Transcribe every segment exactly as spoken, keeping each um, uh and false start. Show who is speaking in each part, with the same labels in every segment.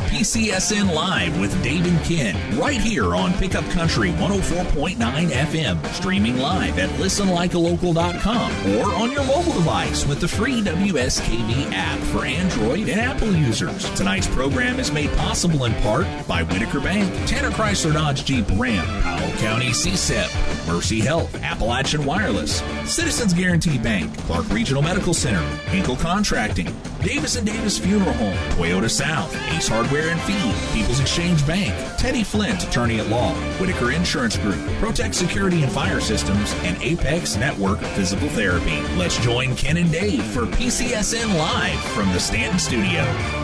Speaker 1: P C S N Live with Dave and Ken, right here on Pickup Country one oh four point nine F M, streaming live at listen like a local dot com or on your mobile device with the free W S K V app for Android and Apple users. Tonight's program is made possible in part by Whitaker Bank, Tanner Chrysler Dodge Jeep Ram, Powell County C S E P, Mercy Health, Appalachian Wireless, Citizens Guarantee Bank, Clark Regional Medical Center, Hinkle Contracting, Davis and Davis Funeral Home, Toyota South, Ace Hardware and Feed, People's Exchange Bank, Teddy Flint, Attorney at Law, Whitaker Insurance Group, Protect Security and Fire Systems, and Apex Network Physical Therapy. Let's join Ken and Dave for P C S N Live from the Stanton Studio.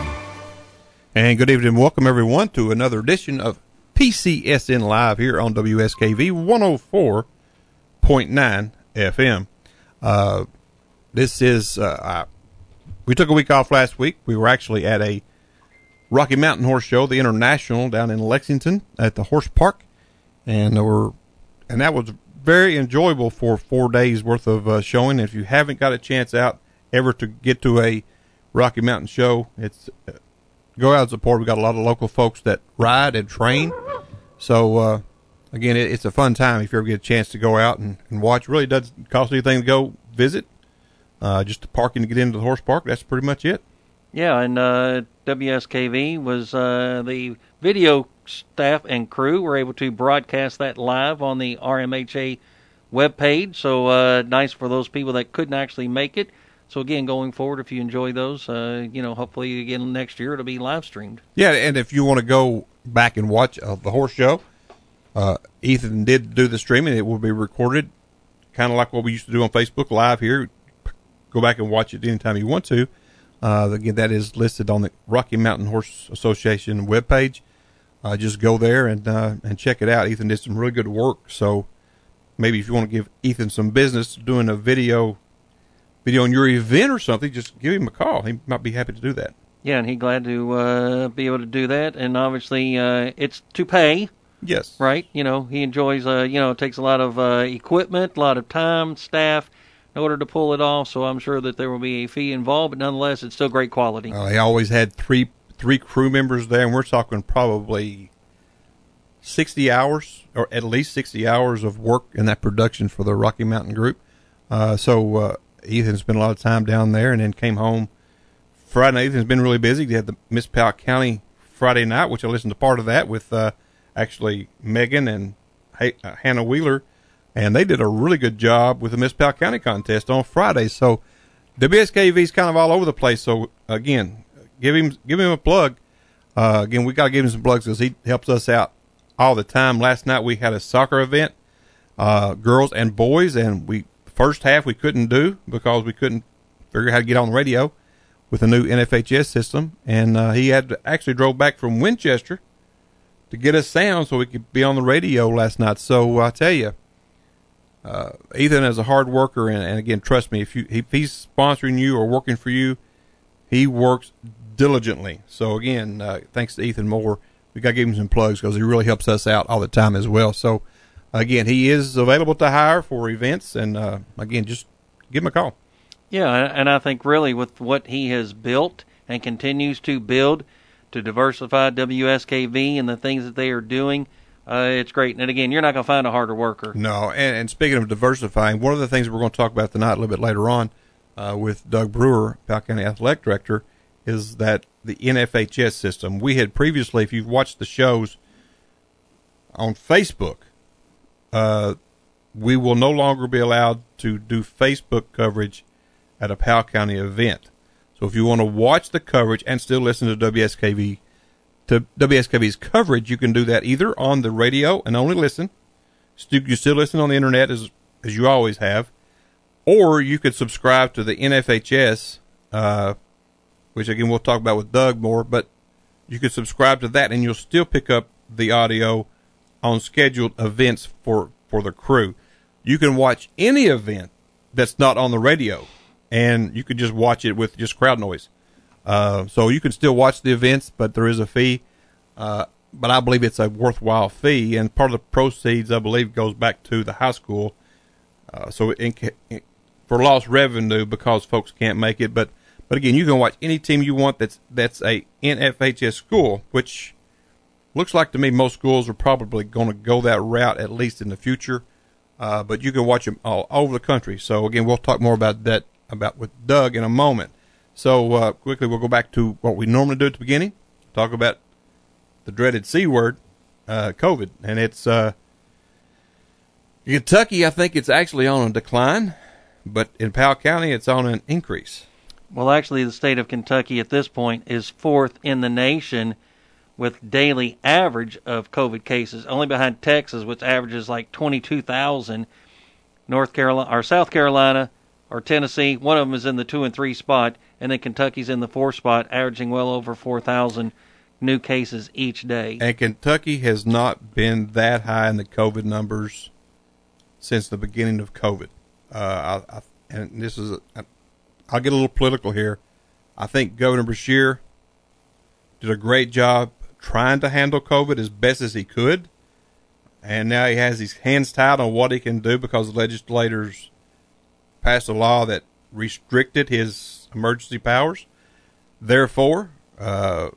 Speaker 2: And good evening and welcome everyone to another edition of P C S N Live here on W S K V one oh four point nine F M. Uh, this is, uh, I, we took a week off last week. We were actually at a Rocky Mountain Horse Show, the International, down in Lexington at the Horse Park. And, we're, and that was very enjoyable for four days worth of uh, showing. If you haven't got a chance out ever to get to a Rocky Mountain show, it's uh, go out and support. We've got a lot of local folks that ride and train. So, uh, again, it, it's a fun time if you ever get a chance to go out and, and watch. It really doesn't cost anything to go visit. Uh, just the parking to get into the horse park. That's pretty much it.
Speaker 3: Yeah, and uh, W S K V was uh, the video staff and crew were able to broadcast that live on the R M H A webpage. So uh, nice for those people that couldn't actually make it. So, again, going forward, if you enjoy those, uh, you know, hopefully, again, next year it'll be live streamed.
Speaker 2: Yeah, and if you want to go back and watch uh, the horse show, uh, Ethan did do the streaming. It will be recorded, kind of like what we used to do on Facebook Live here. Go back and watch it anytime you want to. Uh, again, that is listed on the Rocky Mountain Horse Association webpage. Uh, just go there and uh, and check it out. Ethan did some really good work. So maybe if you want to give Ethan some business doing a video video on your event or something, just give him a call. He might be happy to do that.
Speaker 3: Yeah, and he's glad to uh, be able to do that. And obviously, uh, it's to pay.
Speaker 2: Yes.
Speaker 3: Right? You know, he enjoys, uh, you know, it takes a lot of uh, equipment, a lot of time, staff, in order to pull it off. So I'm sure that there will be a fee involved, but nonetheless, it's still great quality.
Speaker 2: Uh, he always had three three crew members there, and we're talking probably sixty hours, or at least sixty hours of work in that production for the Rocky Mountain Group. Uh, so uh, Ethan spent a lot of time down there and then came home Friday night. Ethan's been really busy. He had the Miss Powell County Friday night, which I listened to part of that with uh, actually Megan and H- uh, Hannah Wheeler. And they did a really good job with the Miss Powell County contest on Friday. So W S K V is kind of all over the place. So, again, give him give him a plug. Uh, again, we got to give him some plugs because he helps us out all the time. Last night we had a soccer event, uh, girls and boys, and we first half we couldn't do because we couldn't figure out how to get on the radio with the new N F H S system. And uh, he had to, actually drove back from Winchester to get us sound so we could be on the radio last night. So I tell you, Uh, Ethan is a hard worker, and, and again, trust me, if you if he's sponsoring you or working for you, he works diligently. So again, uh, thanks to Ethan Moore, we got to give him some plugs because he really helps us out all the time as well. So again, he is available to hire for events, and uh, again, just give him a call.
Speaker 3: Yeah, and I think really with what he has built and continues to build to diversify W S K V and the things that they are doing, Uh, it's great. And again, you're not going to find a harder worker.
Speaker 2: No, and, and speaking of diversifying, one of the things we're going to talk about tonight a little bit later on uh, with Doug Brewer, Powell County Athletic Director, is that the N F H S system. We had previously, if you've watched the shows on Facebook, uh, we will no longer be allowed to do Facebook coverage at a Powell County event. So if you want to watch the coverage and still listen to W S K V, to W S K V's coverage, you can do that either on the radio and only listen. You still listen on the internet as as you always have, or you could subscribe to the N F H S, uh, which again we'll talk about with Doug more. But you could subscribe to that, and you'll still pick up the audio on scheduled events for for the crew. You can watch any event that's not on the radio, and you could just watch it with just crowd noise. Uh, so you can still watch the events, but there is a fee. Uh, but I believe it's a worthwhile fee, and part of the proceeds, I believe, goes back to the high school. Uh, so in, in, for lost revenue because folks can't make it, but But again, you can watch any team you want that's that's a N F H S school, which looks like to me most schools are probably going to go that route at least in the future. Uh, but you can watch them all over the country. So again, we'll talk more about that about with Doug in a moment. So uh, quickly, we'll go back to what we normally do at the beginning. Talk about the dreaded C word, uh, COVID, and it's uh, Kentucky. I think it's actually on a decline, but in Powell County, it's on an increase.
Speaker 3: Well, actually, the state of Kentucky at this point is fourth in the nation with daily average of COVID cases, only behind Texas, which averages like twenty-two thousand. North Carolina or South Carolina or Tennessee, one of them is in the two and three spot, and then Kentucky's in the four spot, averaging well over four thousand new cases each day.
Speaker 2: And Kentucky has not been that high in the COVID numbers since the beginning of COVID. Uh, I, I, and this is, a, I'll get a little political here. I think Governor Beshear did a great job trying to handle COVID as best as he could. And now he has his hands tied on what he can do because the legislators passed a law that restricted his emergency powers. Therefore, uh,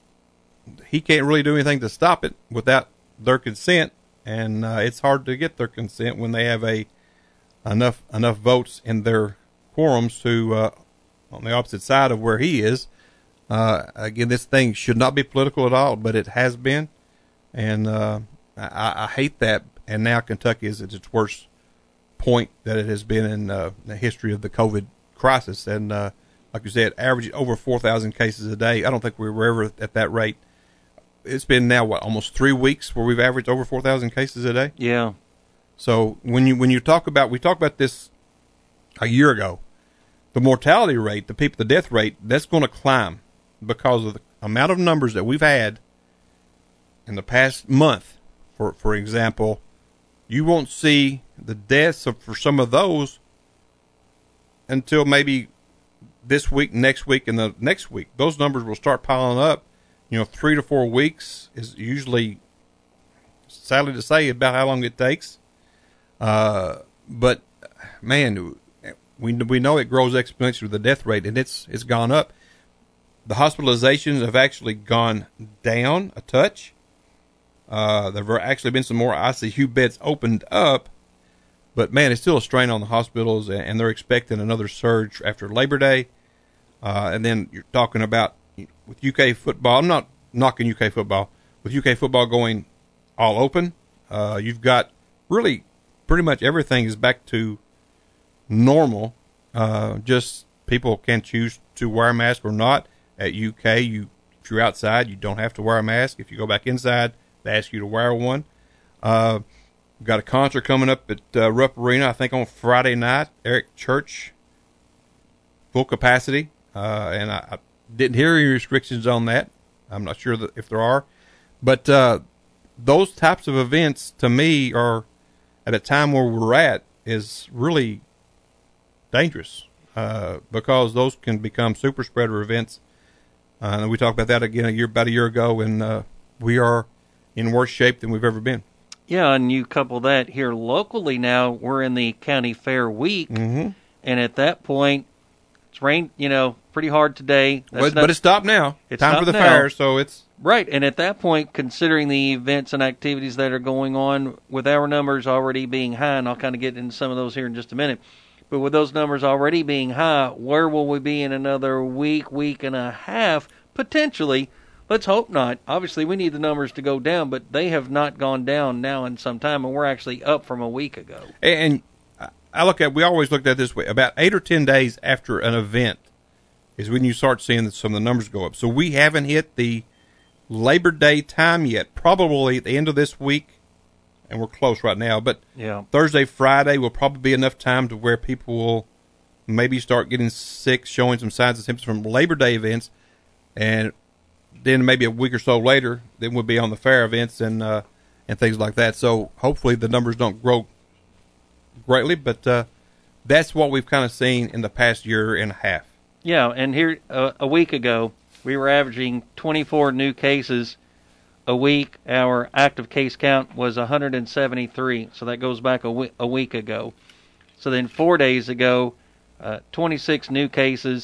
Speaker 2: he can't really do anything to stop it without their consent, and uh, it's hard to get their consent when they have a enough enough votes in their quorums to uh, on the opposite side of where he is. Uh, again, this thing should not be political at all, but it has been, and uh, I, I hate that. And now Kentucky is at its worst point that it has been in uh, the history of the COVID crisis, and uh, like you said, averaging over four thousand cases a day. I don't think we were ever at that rate. It's been now what almost three weeks where we've averaged over four thousand cases a day.
Speaker 3: Yeah.
Speaker 2: So when you when you talk about we talked about this a year ago, the mortality rate, the people, the death rate, that's going to climb because of the amount of numbers that we've had in the past month. For for example, you won't see the deaths of, for some of those until maybe this week, next week, and the next week. Those numbers will start piling up. You know, three to four weeks is usually, sadly to say, about how long it takes. Uh, but man, we we know it grows exponentially with the death rate, and it's it's gone up. The hospitalizations have actually gone down a touch. Uh, there have actually been some more I C U beds opened up, but man, it's still a strain on the hospitals, and they're expecting another surge after Labor Day. Uh, and then you're talking about with U K football. I'm not knocking U K football. With U K football going all open, uh, you've got really pretty much everything is back to normal. Uh, just people can choose to wear a mask or not. At U K, you if you're outside, you don't have to wear a mask. If you go back inside, they ask you to wear one. Uh, we've got a concert coming up at uh, Rupp Arena, I think on Friday night. Eric Church, full capacity. Uh, and I, I didn't hear any restrictions on that. I'm not sure that if there are. But uh, those types of events, to me, are at a time where we're at is really dangerous uh, because those can become super spreader events. Uh, and we talked about that again a year, about a year ago, and uh, we are in worse shape than we've ever been.
Speaker 3: Yeah, and you couple that here locally now, we're in the county fair week,
Speaker 2: mm-hmm.
Speaker 3: and at that point, it's rained, you know, pretty hard today.
Speaker 2: But, not, but it's stopped now.
Speaker 3: It's
Speaker 2: time for the
Speaker 3: now.
Speaker 2: fair, so it's...
Speaker 3: Right, and at that point, considering the events and activities that are going on, with our numbers already being high, and I'll kind of get into some of those here in just a minute, but with those numbers already being high, where will we be in another week, week and a half, potentially? Let's hope not. Obviously, we need the numbers to go down, but they have not gone down now in some time, and we're actually up from a week ago.
Speaker 2: And I look at, we always looked at it this way, about eight or ten days after an event is when you start seeing some of the numbers go up. So we haven't hit the Labor Day time yet, probably at the end of this week, and we're close right now, but
Speaker 3: yeah.
Speaker 2: Thursday, Friday will probably be enough time to where people will maybe start getting sick, showing some signs and symptoms from Labor Day events, and then maybe a week or so later, then we'll be on the fair events and uh, and things like that. So hopefully the numbers don't grow greatly, but uh, that's what we've kind of seen in the past year and a half.
Speaker 3: Yeah, and here uh, a week ago, we were averaging twenty-four new cases a week. Our active case count was one hundred seventy-three, so that goes back a, w- a week ago. So then four days ago, uh, twenty-six new cases,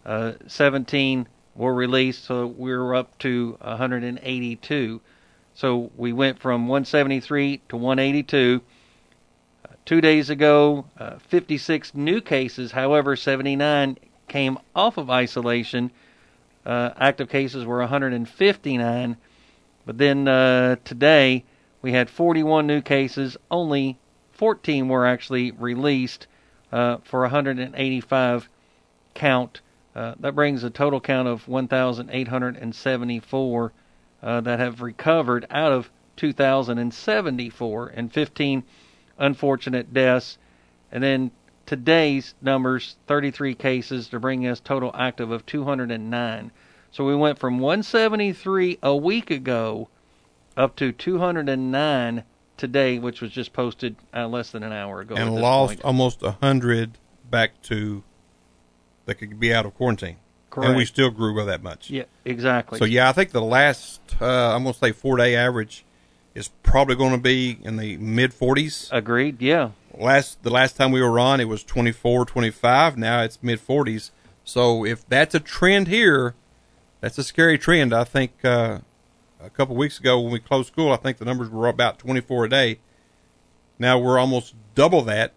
Speaker 3: Uh, seventeen were released, so we're up to one hundred eighty-two. So we went from one seventy-three to one eighty-two. Uh, two days ago, uh, fifty-six new cases. However, seventy-nine came off of isolation. Uh, active cases were one hundred fifty-nine. But then uh, today, we had forty-one new cases. Only fourteen were actually released uh, for one hundred eighty-five count. Uh, that brings a total count of one thousand eight hundred seventy-four uh, that have recovered out of two thousand seventy-four, and fifteen unfortunate deaths. And then today's numbers, thirty-three cases, to bring us total active of two hundred nine. So we went from one seventy-three a week ago up to two hundred nine today, which was just posted uh, less than an hour ago.
Speaker 2: And lost point. almost one hundred back to that could be out of quarantine.
Speaker 3: Correct.
Speaker 2: And we still grew by that much.
Speaker 3: Yeah, exactly.
Speaker 2: So, yeah, I think the last, uh, I'm going to say four-day average is probably going to be in the mid-forties.
Speaker 3: Agreed, yeah.
Speaker 2: Last The last time we were on, it was twenty-four, twenty-five. Now it's mid-forties. So if that's a trend here, that's a scary trend. I think uh, a couple weeks ago when we closed school, I think the numbers were about twenty-four a day. Now we're almost double that.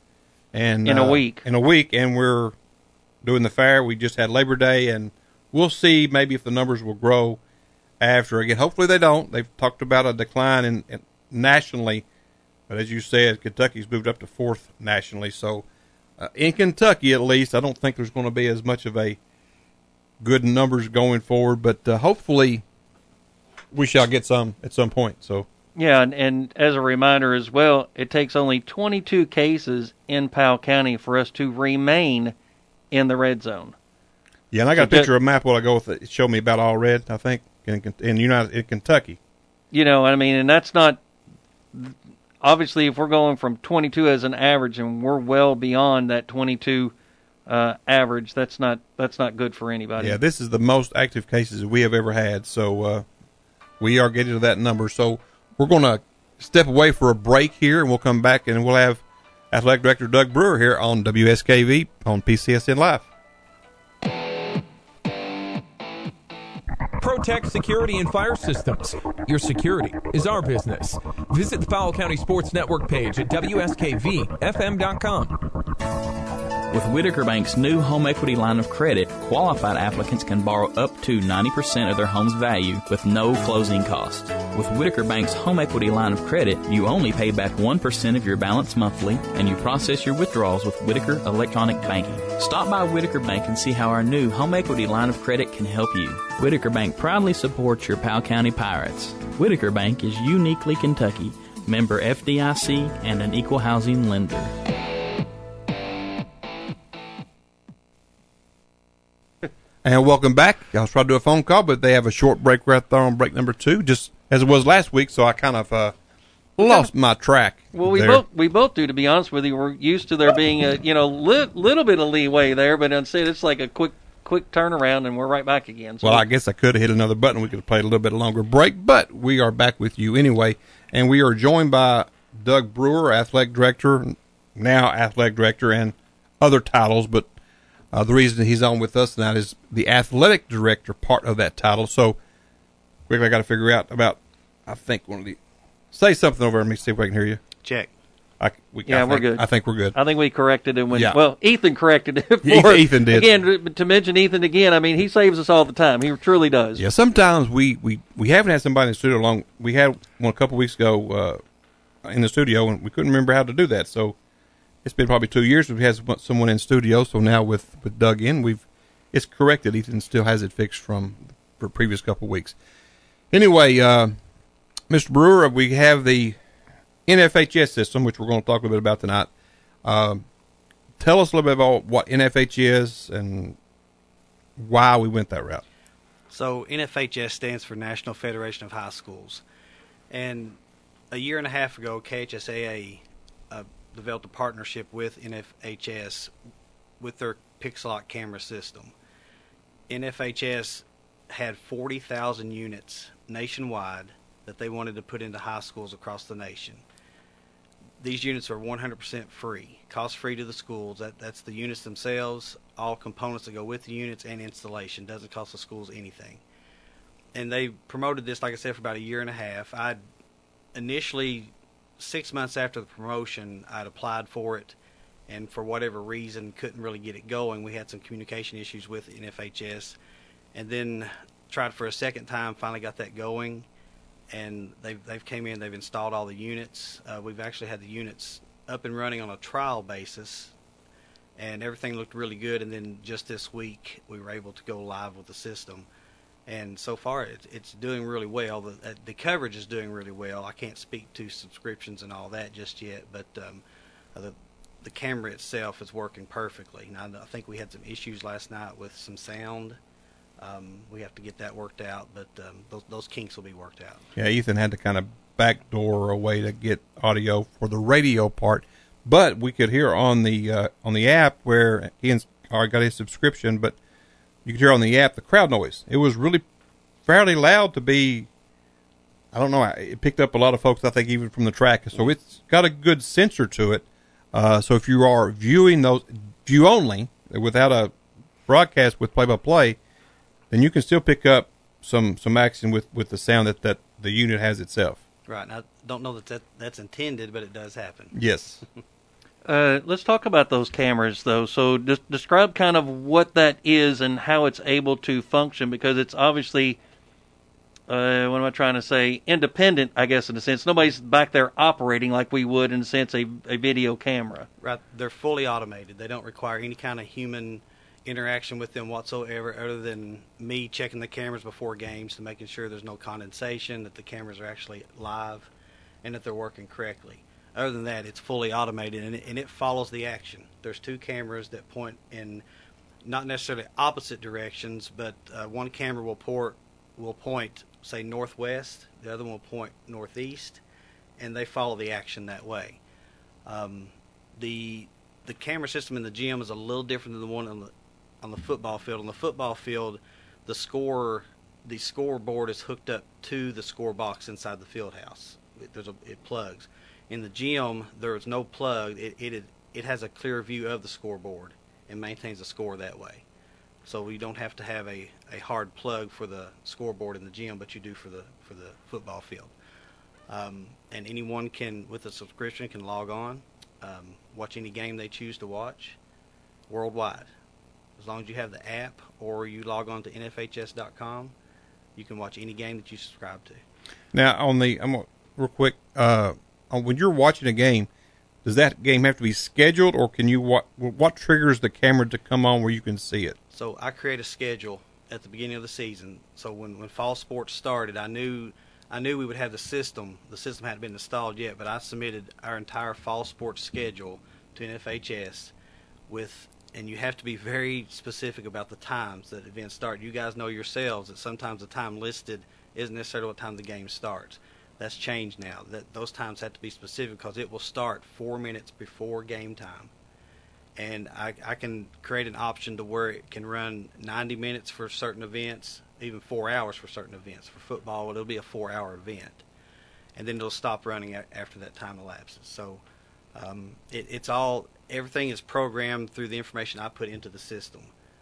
Speaker 2: And
Speaker 3: in
Speaker 2: uh,
Speaker 3: a week.
Speaker 2: In a week, and we're doing the fair. We just had Labor Day, and we'll see maybe if the numbers will grow after again. Hopefully they don't. They've talked about a decline in, in nationally, but as you said, Kentucky's moved up to fourth nationally. So uh, in Kentucky, at least, I don't think there's going to be as much of a good numbers going forward, but uh, hopefully we shall get some at some point. So
Speaker 3: yeah, and, and as a reminder as well, it takes only twenty-two cases in Powell County for us to remain in the red zone.
Speaker 2: Yeah, and I got so a picture that, of a map while I go with it. It showed me about all red, I think, in in United in Kentucky.
Speaker 3: You know, I mean, and that's not obviously if we're going from twenty-two as an average, and we're well beyond that twenty-two uh, average. That's not that's not good for anybody.
Speaker 2: Yeah, this is the most active cases we have ever had. So uh, we are getting to that number. So we're going to step away for a break here, and we'll come back and we'll have Athletic Director Doug Brewer here on W S K V on P C S N Live.
Speaker 4: Protect Security and Fire Systems. Your security is our business. Visit the Powell County Sports Network page at W S K V F M dot com.
Speaker 5: With Whitaker Bank's new home equity line of credit, qualified applicants can borrow up to ninety percent of their home's value with no closing costs. With Whitaker Bank's home equity line of credit, you only pay back one percent of your balance monthly, and you process your withdrawals with Whitaker Electronic Banking. Stop by Whitaker Bank and see how our new home equity line of credit can help you. Whitaker Bank proudly supports your Powell County Pirates. Whitaker Bank is uniquely Kentucky, member F D I C, and an equal housing lender.
Speaker 2: And welcome back. I was trying to do a phone call, but they have a short break right there on break number two, just as it was last week, so I kind of uh, lost my track.
Speaker 3: Well, we
Speaker 2: there.
Speaker 3: both we both do, to be honest with you. We're used to there being a you know li- little bit of leeway there, but instead it's like a quick quick turnaround, and we're right back again. So
Speaker 2: well, I guess I could have hit another button. We could have played a little bit longer break, but we are back with you anyway, and we are joined by Doug Brewer, Athletic Director, now Athletic Director, and other titles, but Uh, the reason he's on with us tonight is the athletic director part of that title. So, quickly, I got to figure out about, I think, one of the, say something over and let me see if I can hear you.
Speaker 6: Check.
Speaker 2: I, we,
Speaker 3: yeah,
Speaker 2: I think,
Speaker 3: we're good.
Speaker 2: I think we're good.
Speaker 3: I think we corrected it when,
Speaker 2: yeah.
Speaker 3: well, Ethan corrected it. For,
Speaker 2: Ethan, Ethan did.
Speaker 3: Again, to mention Ethan again, I mean, he saves us all the time. He truly does.
Speaker 2: Yeah, sometimes we, we, we haven't had somebody in the studio long. We had one a couple weeks ago uh, in the studio, and we couldn't remember how to do that. So, it's been probably two years we've had someone in studio, so now with, with Doug in, we've it's corrected. Ethan still has it fixed from for previous couple weeks. Anyway, uh, Mister Brewer, we have the N F H S system, which we're going to talk a little bit about tonight. Uh, tell us a little bit about what N F H is and why we went that route.
Speaker 6: So N F H S stands for National Federation of High Schools. And a year and a half ago, K H S A A uh, developed a partnership with N F H S with their Pixelock camera system. N F H S had forty thousand units nationwide that they wanted to put into high schools across the nation. these units are one hundred percent free, cost-free to the schools. That That's the units themselves, all components that go with the units, and installation. Doesn't cost the schools anything. And they promoted this, like I said, for about a year and a half. I'd initially, six months after the promotion, I'd applied for it, and for whatever reason couldn't really get it going. We had some communication issues with N F H S, and then tried for a second time, finally got that going, and they've, they've came in, they've installed all the units. Uh, we've actually had the units up and running on a trial basis, and everything looked really good, and then just this week we were able to go live with the system. And so far, it, it's doing really well. The, uh, the coverage is doing really well. I can't speak to subscriptions and all that just yet, but um, the the camera itself is working perfectly. Now, I think we had some issues last night with some sound. Um, we have to get that worked out, but um, those, those kinks will be worked out.
Speaker 2: Yeah, Ethan had to kind of backdoor a way to get audio for the radio part, but we could hear on the uh, on the app where he got his subscription, but you could hear on the app the crowd noise. It was really fairly loud to be, I don't know, it picked up a lot of folks, I think, even from the track. So it's got a good sensor to it. Uh, so if you are viewing those, view only, without a broadcast with play-by-play, then you can still pick up some, some action with, with the sound that, that the unit has itself.
Speaker 6: Right. I don't know that, that that's intended, but it does happen.
Speaker 2: Yes.
Speaker 3: Uh, let's talk about those cameras, though. So des- describe kind of what that is and how it's able to function, because it's obviously, uh, what am I trying to say, independent, I guess, in a sense. Nobody's back there operating like we would, in a sense, a, a video camera.
Speaker 6: Right. They're fully automated. They don't require any kind of human interaction with them whatsoever, other than me checking the cameras before games to making sure there's no condensation, that the cameras are actually live, and that they're working correctly. Other than that, it's fully automated, and it, and it follows the action. There's two cameras that point in not necessarily opposite directions, but uh, one camera will port will point, say, northwest, the other one will point northeast, and they follow the action that way. Um, the the camera system in the gym is a little different than the one on the on the football field. On the football field, the score the scoreboard is hooked up to the score box inside the field house. It, there's a, it plugs. In the gym, there is no plug. It, it it has a clear view of the scoreboard and maintains the score that way. So you don't have to have a, a hard plug for the scoreboard in the gym, but you do for the for the football field. Um, and anyone can, with a subscription, can log on, um, watch any game they choose to watch, worldwide. As long as you have the app or you log on to N F H S dot com, you can watch any game that you subscribe to.
Speaker 2: Now, on the, I'm gonna, real quick, uh, when you're watching a game, does that game have to be scheduled, or can you what what triggers the camera to come on where you can see it?
Speaker 6: So I create a schedule at the beginning of the season. So when, when fall sports started, I knew I knew we would have the system. The system hadn't been installed yet, but I submitted our entire fall sports schedule to N F H S with, and you have to be very specific about the times that events start. You guys know yourselves that sometimes the time listed isn't necessarily what time the game starts. That's changed now. That those times have to be specific, because it will start four minutes before game time. And I, I can create an option to where it can run ninety minutes for certain events, even four hours for certain events. For football, it'll be a four-hour event. And then it'll stop running a- after that time elapses. So um, it, it's all, everything is programmed through the information I put into the system.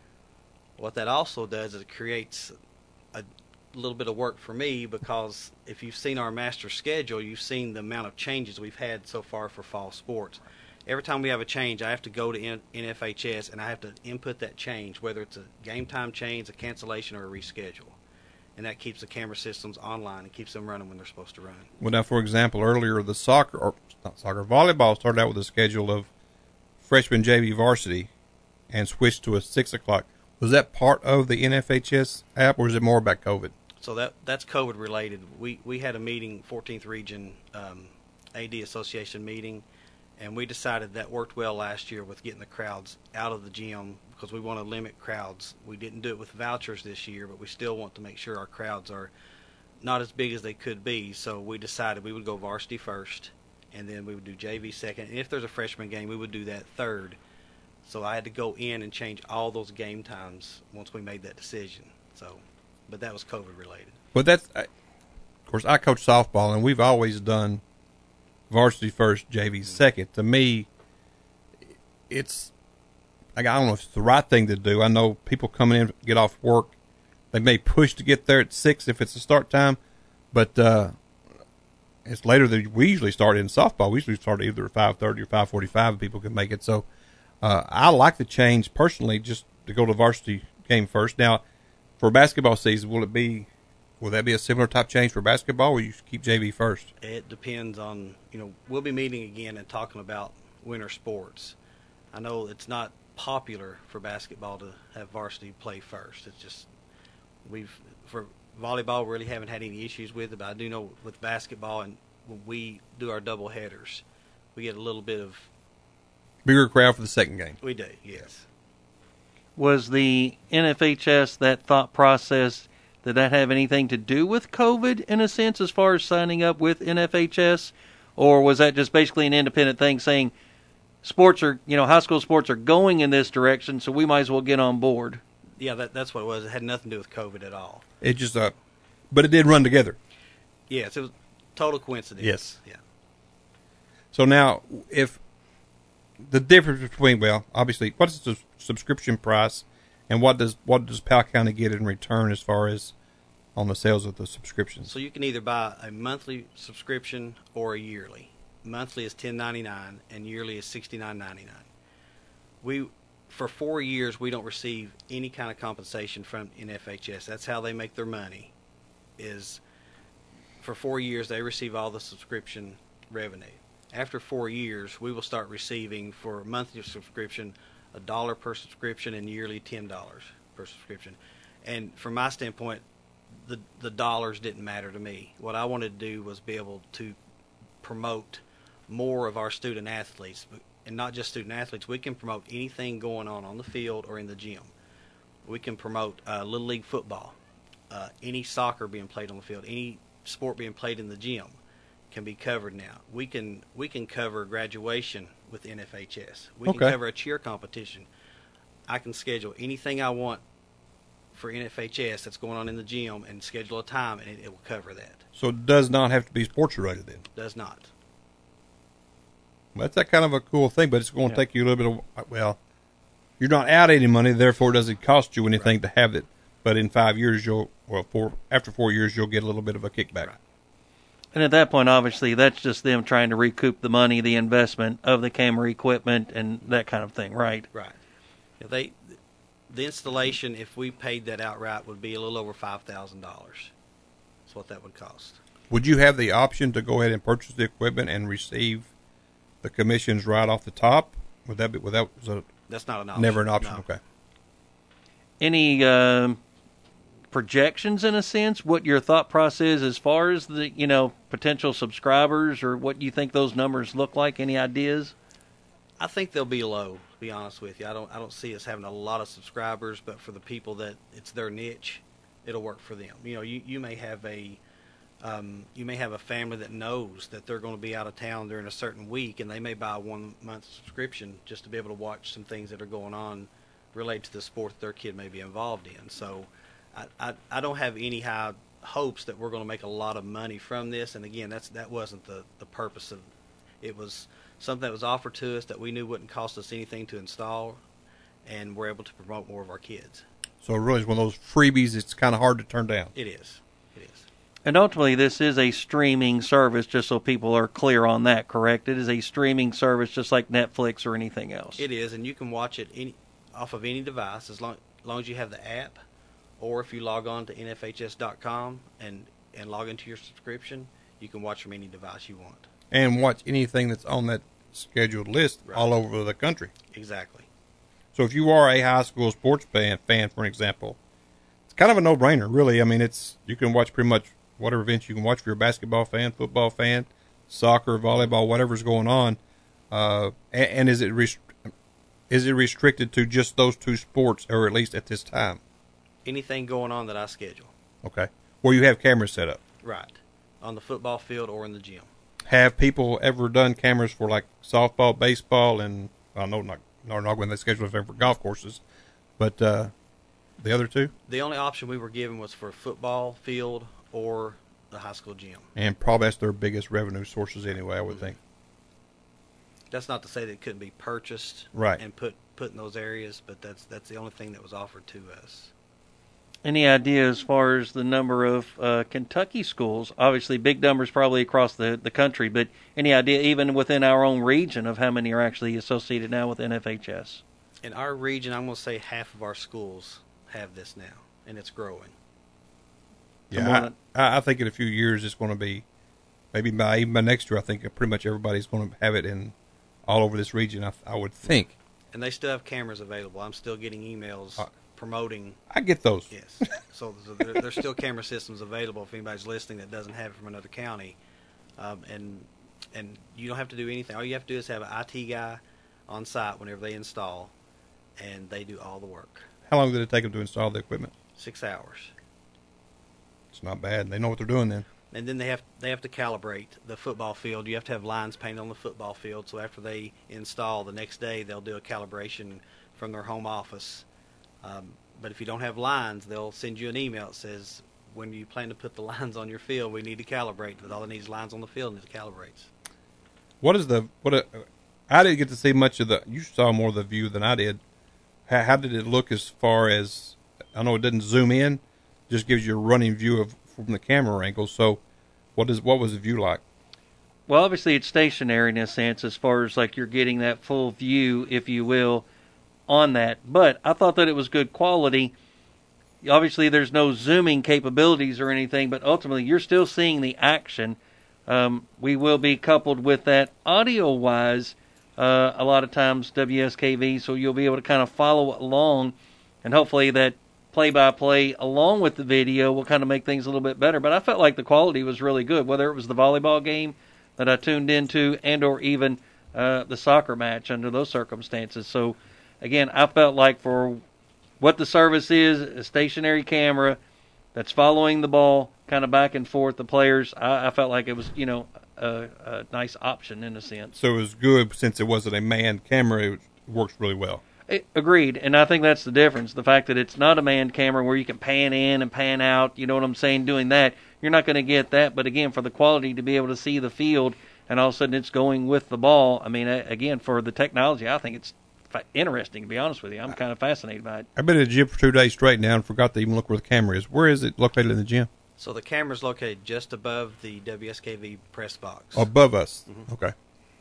Speaker 6: What that also does is it creates a little bit of work for me, because if you've seen our master schedule, you've seen the amount of changes we've had so far for fall sports. Every time we have a change, I have to go to N F H S and I have to input that change, whether it's a game time change, a cancellation, or a reschedule. And that keeps the camera systems online and keeps them running when they're supposed to run.
Speaker 2: Well, now, for example, earlier the soccer, or not soccer, volleyball started out with a schedule of freshman J V varsity and switched to a six o'clock. Was that part of the N F H S app, or is it more about COVID?
Speaker 6: So that that's COVID related. We we had a meeting, fourteenth Region um, A D Association meeting, and we decided that worked well last year with getting the crowds out of the gym, because we want to limit crowds. We didn't do it with vouchers this year, but we still want to make sure our crowds are not as big as they could be. So we decided we would go varsity first, and then we would do J V second. And if there's a freshman game, we would do that third. So I had to go in and change all those game times once we made that decision. So. But that was COVID related.
Speaker 2: But that's, of course, I coach softball, and we've always done varsity first, J V second. To me, it's like, I don't know if it's the right thing to do. I know people coming in, get off work, they may push to get there at six if it's the start time, but uh, it's later than we usually start in softball. We usually start either at five thirty or five forty-five if people can make it. So uh, I like the change personally, just to go to varsity game first. Now, for basketball season, will it be? Will that be a similar type change for basketball, or you keep J V first?
Speaker 6: It depends on, you know, we'll be meeting again and talking about winter sports. I know it's not popular for basketball to have varsity play first. It's just, we've, for volleyball, really haven't had any issues with it, but I do know with basketball, and when we do our double headers, we get a little bit of...
Speaker 2: Bigger crowd for the second game.
Speaker 6: We do, yes.
Speaker 3: Was the N F H S, that thought process, did that have anything to do with COVID in a sense as far as signing up with N F H S? Or was that just basically an independent thing saying sports are, you know, high school sports are going in this direction, so we might as well get on board?
Speaker 6: Yeah, that, that's what it was. It had nothing to do with COVID at all.
Speaker 2: It just, uh, but it did run together.
Speaker 6: Yes, it was total coincidence.
Speaker 2: Yes.
Speaker 6: Yeah.
Speaker 2: So now, if the difference between, well, obviously, what is the subscription price, and what does what does Powell County get in return as far as on the sales of the subscriptions?
Speaker 6: So you can either buy a monthly subscription or a yearly. Monthly is ten ninety-nine, and yearly is sixty-nine ninety-nine. We, for four years, we don't receive any kind of compensation from N F H S. That's how they make their money. Is for four years they receive all the subscription revenue. After four years, we will start receiving for monthly subscription a dollar per subscription and yearly ten dollars per subscription. And from my standpoint, the the dollars didn't matter to me. What I wanted to do was be able to promote more of our student athletes, and not just student athletes. We can promote anything going on on the field or in the gym. We can promote uh, Little League football, uh, any soccer being played on the field, any sport being played in the gym can be covered now. We can we can cover graduation with N F H S. We
Speaker 2: Okay.
Speaker 6: can cover a cheer competition. I can schedule anything I want for N F H S that's going on in the gym and schedule a time, and it, it will cover that.
Speaker 2: So it does not have to be sports related then.
Speaker 6: Does not.
Speaker 2: Well, that's that kind of a cool thing, but it's going to
Speaker 3: Yeah.
Speaker 2: take you a little bit of, well, you're not out any money, therefore it doesn't cost you anything to have it. But in five years, you'll, well, four, after four years, you'll get a little bit of a kickback.
Speaker 6: Right.
Speaker 3: And at that point, obviously, that's just them trying to recoup the money, the investment of the camera equipment and that kind of thing, right?
Speaker 6: Right. If they, the installation, if we paid that outright, would be a little over five thousand dollars. That's what that would cost.
Speaker 2: Would you have the option to go ahead and purchase the equipment and receive the commissions right off the top? Would that be, would that, was a,
Speaker 6: That's not an option.
Speaker 2: never an option?
Speaker 6: No.
Speaker 2: Okay.
Speaker 3: Any um, projections, in a sense, what your thought process is as far as the, you know, potential subscribers, or what you think those numbers look like? Any ideas?
Speaker 6: I think they'll be low, to be honest with you. I don't I don't see us having a lot of subscribers, but for the people that it's their niche, it'll work for them. You know, you, you may have a um, you may have a family that knows that they're going to be out of town during a certain week, and they may buy a one month subscription just to be able to watch some things that are going on related to the sport that their kid may be involved in. So I, I, I don't have any high hopes that we're going to make a lot of money from this. And again, that's that wasn't the, the purpose of it. Was something that was offered to us that we knew wouldn't cost us anything to install, and we're able to promote more of our kids.
Speaker 2: So it really is one of those freebies it's kind of hard to turn down.
Speaker 6: It is. It is.
Speaker 3: And ultimately, this is a streaming service, just so people are clear on that, correct? It is a streaming service just like Netflix or anything else.
Speaker 6: It is, and you can watch it any off of any device as long, as long as you have the app, or if you log on to N F H S dot com and, and log into your subscription, you can watch from any device you want.
Speaker 2: And watch anything that's on that scheduled list
Speaker 6: Right.
Speaker 2: all over the country.
Speaker 6: Exactly.
Speaker 2: So if you are a high school sports fan, fan, for example, it's kind of a no-brainer, really. I mean, it's you can watch pretty much whatever events you can watch if you're a basketball fan, football fan, soccer, volleyball, whatever's going on. Uh, and, and is it rest- is it restricted to just those two sports, or at least at this time?
Speaker 6: Anything going on that I schedule.
Speaker 2: Okay. Where you have cameras set up.
Speaker 6: Right. On the football field or in the gym.
Speaker 2: Have people ever done cameras for like softball, baseball, and I know not no, not when they schedule it for golf courses, but uh, the other two?
Speaker 6: The only option we were given was for football field or the high school gym.
Speaker 2: And probably that's their biggest revenue sources anyway, I would think.
Speaker 6: That's not to say that it couldn't be purchased
Speaker 2: Right.
Speaker 6: and put, put in those areas, but that's that's the only thing that was offered to us.
Speaker 3: Any idea as far as the number of uh, Kentucky schools? Obviously, big numbers probably across the, the country, but any idea even within our own region of how many are actually associated now with N F H S?
Speaker 6: In our region, I'm going to say half of our schools have this now, and it's growing.
Speaker 2: Yeah, I, I think in a few years it's going to be, maybe by even by next year, I think pretty much everybody's going to have it in all over this region, I, I would think.
Speaker 6: And they still have cameras available. I'm still getting emails uh, promoting.
Speaker 2: I get those.
Speaker 6: Yes. So, so there, there's still camera systems available if anybody's listening that doesn't have it from another county. Um, and and you don't have to do anything. All you have to do is have an I T guy on site whenever they install, and they do all the work.
Speaker 2: How long did it take them to install the equipment?
Speaker 6: Six hours.
Speaker 2: It's not bad. They know what they're doing then.
Speaker 6: And then they have they have to calibrate the football field. You have to have lines painted on the football field. So after they install, the next day they'll do a calibration from their home office. Um, but if you don't have lines, they'll send you an email that says, when do you plan to put the lines on your field? We need to calibrate. But all it needs is lines on the field, and it calibrates.
Speaker 2: What is the what? A, I didn't get to see much of the. You saw more of the view than I did. How, how did it look as far as? I know it didn't zoom in. Just gives you a running view of from the camera angle. So, what is what was the view like?
Speaker 3: Well, obviously it's stationary in a sense, as far as like you're getting that full view, if you will, on that. But I thought that it was good quality. Obviously, there's no zooming capabilities or anything, but ultimately you're still seeing the action. Um, we will be coupled with that audio-wise uh, a lot of times W S K V, so you'll be able to kind of follow along, and hopefully that play-by-play along with the video will kind of make things a little bit better. But I felt like the quality was really good, whether it was the volleyball game that I tuned into and or even uh, the soccer match under those circumstances. So, again, I felt like for what the service is, a stationary camera that's following the ball kind of back and forth, the players, I, I felt like it was, you know, a, a nice option in a sense.
Speaker 2: So it was good since it wasn't a manned camera. It works really well.
Speaker 3: It, agreed, and I think that's the difference. The fact that it's not a manned camera where you can pan in and pan out, you know what I'm saying, doing that, you're not going to get that. But, again, for the quality to be able to see the field and all of a sudden it's going with the ball, I mean, again, for the technology, I think it's interesting, to be honest with you. I'm kind of fascinated by it.
Speaker 2: I've been at the gym for two days straight now and forgot to even look where the camera is. Where is it located in the gym?
Speaker 6: So the camera is located just above the W S K V press box.
Speaker 2: Above us.
Speaker 6: Mm-hmm.
Speaker 2: Okay.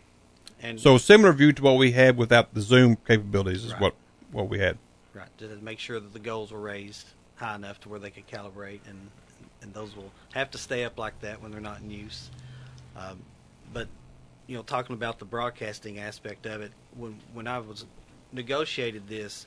Speaker 6: And
Speaker 2: so similar view to what we had without the zoom capabilities is
Speaker 6: right.
Speaker 2: what, what we had.
Speaker 6: Right. To make sure that the goals were raised high enough to where they could calibrate, and and those will have to stay up like that when they're not in use. Um, but, you know, talking about the broadcasting aspect of it, when when I was negotiated this,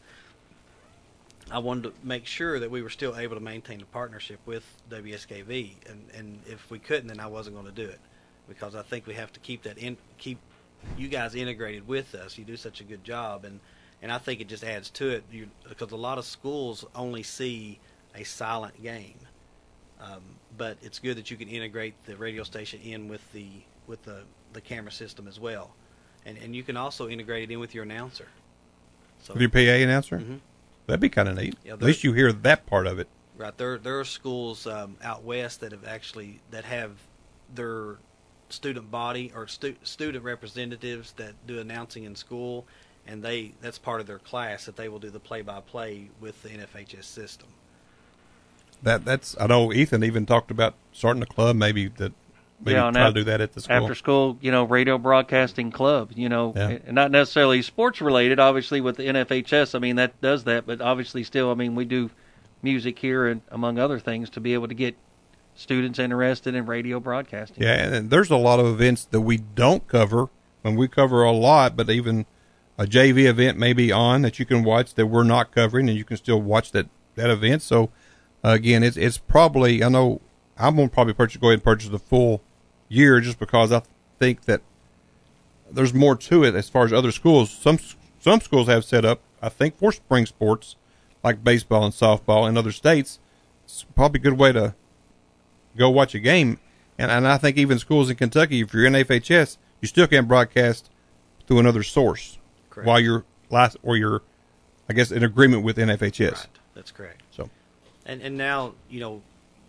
Speaker 6: I wanted to make sure that we were still able to maintain a partnership with W S K V, and, and if we couldn't, then I wasn't going to do it, because I think we have to keep that in, keep you guys integrated with us. You do such a good job, and, and I think it just adds to it, you, because a lot of schools only see a silent game, um, but it's good that you can integrate the radio station in with the with the, the camera system as well, and and you can also integrate it in with your announcer. So,
Speaker 2: With your P A announcer?
Speaker 6: Mm-hmm.
Speaker 2: That'd be kind of neat.
Speaker 6: Yeah,
Speaker 2: At least you hear that part of it.
Speaker 6: Right. There there are schools um, out west that have actually that have their student body or stu- student representatives that do announcing in school, and they that's part of their class that they will do the play-by-play with the N F H S system.
Speaker 2: That that's I know Ethan even talked about starting a club, maybe that maybe
Speaker 3: yeah,
Speaker 2: try to do that at the school.
Speaker 3: After school, you know, radio broadcasting club, you know,
Speaker 2: yeah.
Speaker 3: not necessarily sports related, obviously with the N F H S, I mean, that does that, but obviously still, I mean, we do music here and among other things to be able to get students interested in radio broadcasting.
Speaker 2: Yeah, and there's a lot of events that we don't cover, and we cover a lot, but even a J V event may be on that you can watch that we're not covering, and you can still watch that, that event. So, uh, again, it's it's probably, I know I'm going to probably purchase, go ahead and purchase the full year just because I think that there's more to it as far as other schools. Some some schools have set up, I think, for spring sports like baseball and softball in other states. It's probably a good way to go watch a game. And, and I think even schools in Kentucky, if you're in N F H S, you still can't broadcast through another source.
Speaker 6: Correct.
Speaker 2: While you're last, or you're, I guess, in agreement with N F H S.
Speaker 6: Right. That's correct.
Speaker 2: So,
Speaker 6: and and now you know,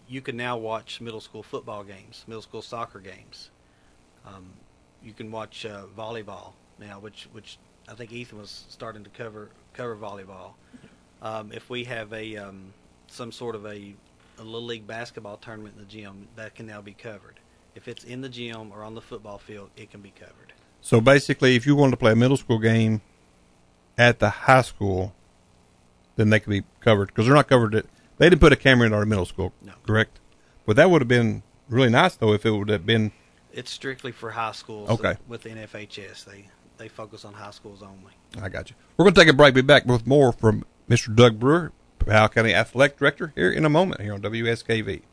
Speaker 6: you can now watch middle school football games, middle school soccer games. Um, you can watch uh, volleyball now, which which I think Ethan was starting to cover cover volleyball. Um, if we have a um, some sort of a, a little league basketball tournament in the gym, that can now be covered. If it's in the gym or on the football field, it can be covered.
Speaker 2: So basically, if you wanted to play a middle school game at the high school, then they could be covered because they're not covered. At, they didn't put a camera in our middle school,
Speaker 6: no. Correct?
Speaker 2: But that would have been really nice, though, if it would have been.
Speaker 6: It's strictly for high schools.
Speaker 2: Okay.
Speaker 6: With the N F H S, they they focus on high schools only.
Speaker 2: I got you. We're going to take a break. Be back with more from Mister Doug Brewer, Powell County Athletic Director, here in a moment here on W S K V.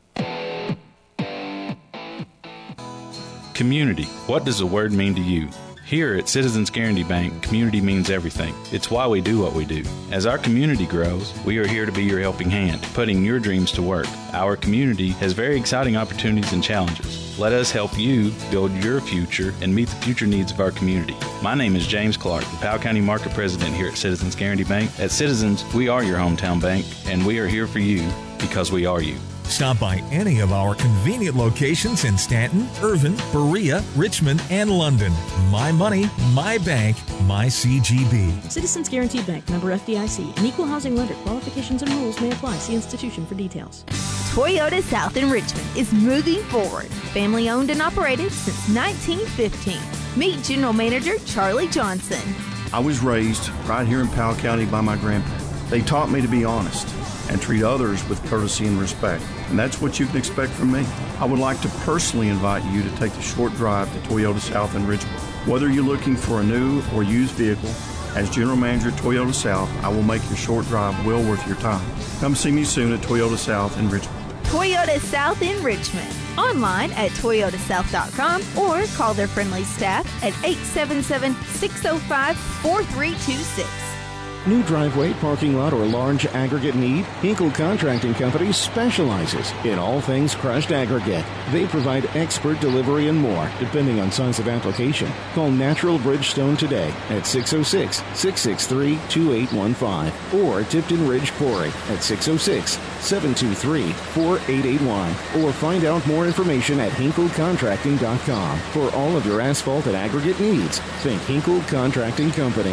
Speaker 7: Community. What does the word mean to you? Here at Citizens Guarantee Bank, community means everything. It's why we do what we do. As our community grows, we are here to be your helping hand, putting your dreams to work. Our community has very exciting opportunities and challenges. Let us help you build your future and meet the future needs of our community. My name is James Clark, the Powell County Market President here at Citizens Guarantee Bank. At Citizens, we are your hometown bank, and we are here for you because we are you.
Speaker 8: Stop by any of our convenient locations in Stanton, Irvin, Berea, Richmond, and London. My money, my bank, my C G B.
Speaker 9: Citizens Guaranty Bank, member F D I C. An equal housing lender. Qualifications and rules may apply. See institution for details.
Speaker 10: Toyota South in Richmond is moving forward. Family owned and operated since nineteen fifteen. Meet General Manager Charlie Johnson.
Speaker 11: I was raised right here in Powell County by my grandparents. They taught me to be honest and treat others with courtesy and respect. And that's what you can expect from me. I would like to personally invite you to take the short drive to Toyota South in Richmond. Whether you're looking for a new or used vehicle, as General Manager at Toyota South, I will make your short drive well worth your time. Come see me soon at Toyota South in Richmond.
Speaker 10: Toyota South in Richmond. Online at toyota south dot com or call their friendly staff at eight seven seven, six oh five, four three two six.
Speaker 12: New driveway, parking lot, or large aggregate need? Hinkle Contracting Company specializes in all things crushed aggregate. They provide expert delivery and more, depending on size of application. Call Natural Bridgestone today at six oh six, six six three, two eight one five or Tipton Ridge Quarry at six oh six, seven two three, four eight eight one or find out more information at hinkle contracting dot com. For all of your asphalt and aggregate needs, think Hinkle Contracting Company.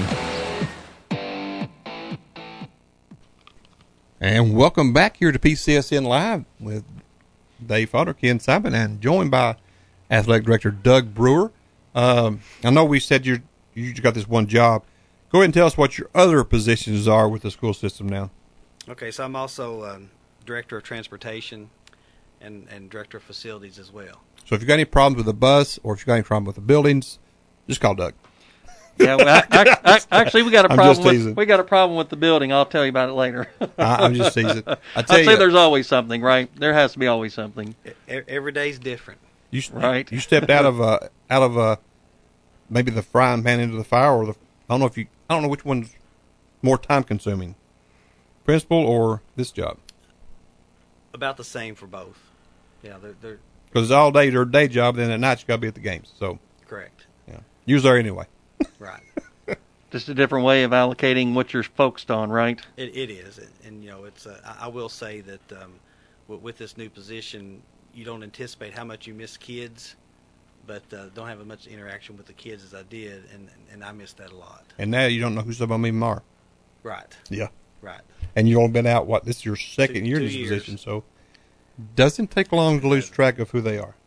Speaker 2: And welcome back here to P C S N Live with Dave Fodder, Ken Simon, and joined by Athletic Director Doug Brewer. Um, I know we said you're, you got this one job. Go ahead and tell us what your other positions are with the school system now.
Speaker 6: Okay, so I'm also um, Director of Transportation and, and Director of Facilities as well.
Speaker 2: So if you got any problems with the bus or if you got any problem with the buildings, just call Doug.
Speaker 3: Yeah, well, I, I, I, actually, we got a problem with we got a problem with the building. I'll tell you about it later.
Speaker 2: I, I'm just teasing. I tell
Speaker 3: I'd
Speaker 2: you,
Speaker 3: say there's always something, right? There has to be always something.
Speaker 6: Every day's different.
Speaker 2: You,
Speaker 3: right?
Speaker 2: You, you stepped out of uh, out of uh, maybe the frying pan into the fire, or the I don't know if you I don't know which one's more time consuming, principal or this job.
Speaker 6: About the same for both. Yeah, they're they're
Speaker 2: because it's all day your day job. Then at night you got to be at the games. So
Speaker 6: correct.
Speaker 2: Yeah, you was there anyway.
Speaker 6: Right.
Speaker 3: Just a different way of allocating what you're focused on, right?
Speaker 6: It, it is, and, and you know, it's. Uh, I, I will say that um, with, with this new position, you don't anticipate how much you miss kids, but uh, don't have as much interaction with the kids as I did, and and I missed that a lot.
Speaker 2: And now you don't know who some of them are.
Speaker 6: Right.
Speaker 2: Yeah.
Speaker 6: Right.
Speaker 2: And you've only been out what? This is your second
Speaker 6: two,
Speaker 2: year in
Speaker 6: two
Speaker 2: this
Speaker 6: years.
Speaker 2: position, so doesn't take long to lose track of who they are.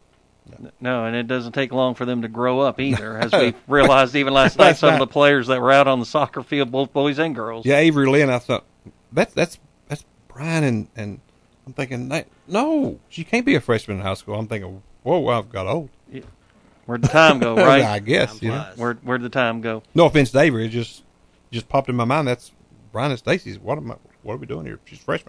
Speaker 3: No. no, and it doesn't take long for them to grow up either, as we realized even last night. Some of the players that were out on the soccer field, both boys and girls.
Speaker 2: Yeah, Avery Lynn. I thought that's that's that's Brian, and and I'm thinking, no, she can't be a freshman in high school. I'm thinking, whoa, I've got old.
Speaker 3: Yeah. Where'd the time go, right?
Speaker 2: I guess. You know?
Speaker 3: Where where'd the time go?
Speaker 2: No offense to Avery, it just just popped in my mind. That's Brian and Stacy's. What am I? What are we doing here? She's a freshman.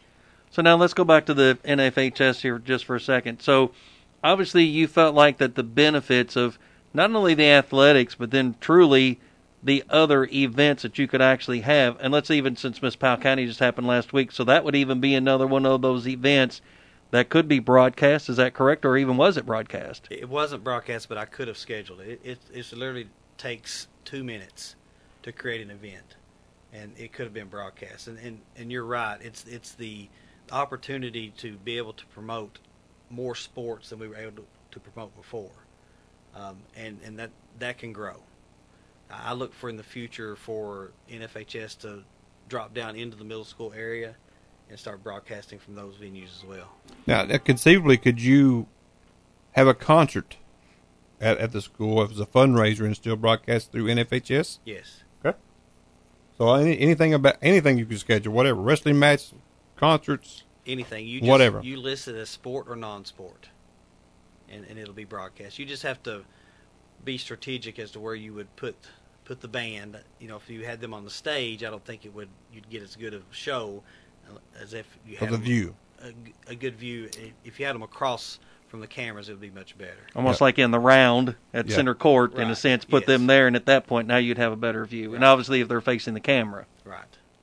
Speaker 3: So now let's go back to the N F H S here just for a second. So obviously you felt like that the benefits of not only the athletics, but then truly the other events that you could actually have. And let's even, since Miss Powell County just happened last week, so that would even be another one of those events that could be broadcast. Is that correct? Or even was it broadcast?
Speaker 6: It wasn't broadcast, but I could have scheduled it. It, it, it literally takes two minutes to create an event, and it could have been broadcast. And, and, and you're right. It's it's the the opportunity to be able to promote more sports than we were able to, to promote before, um, and and that that can grow. I look for in the future for N F H S to drop down into the middle school area and start broadcasting from those venues as well.
Speaker 2: Now, conceivably, could you have a concert at, at the school if it's a fundraiser and still broadcast through N F H S?
Speaker 6: Yes.
Speaker 2: Okay. So any, anything about anything you can schedule, whatever, wrestling match, concerts,
Speaker 6: anything you just,
Speaker 2: whatever
Speaker 6: you list it as sport or non-sport, and and it'll be broadcast. You just have to be strategic as to where you would put put the band. You know, if you had them on the stage, I don't think it would you'd get as good of a show as if you had
Speaker 2: the
Speaker 6: them,
Speaker 2: view.
Speaker 6: A, a good view. If you had them across from the cameras, it would be much better.
Speaker 3: Almost
Speaker 2: Yep.
Speaker 3: like in the round at
Speaker 2: Yep.
Speaker 3: center court,
Speaker 6: Right.
Speaker 3: in a sense, put
Speaker 6: Yes.
Speaker 3: them there, and at that point, now you'd have a better view.
Speaker 6: Right.
Speaker 3: And obviously, if they're facing the camera.
Speaker 6: Right.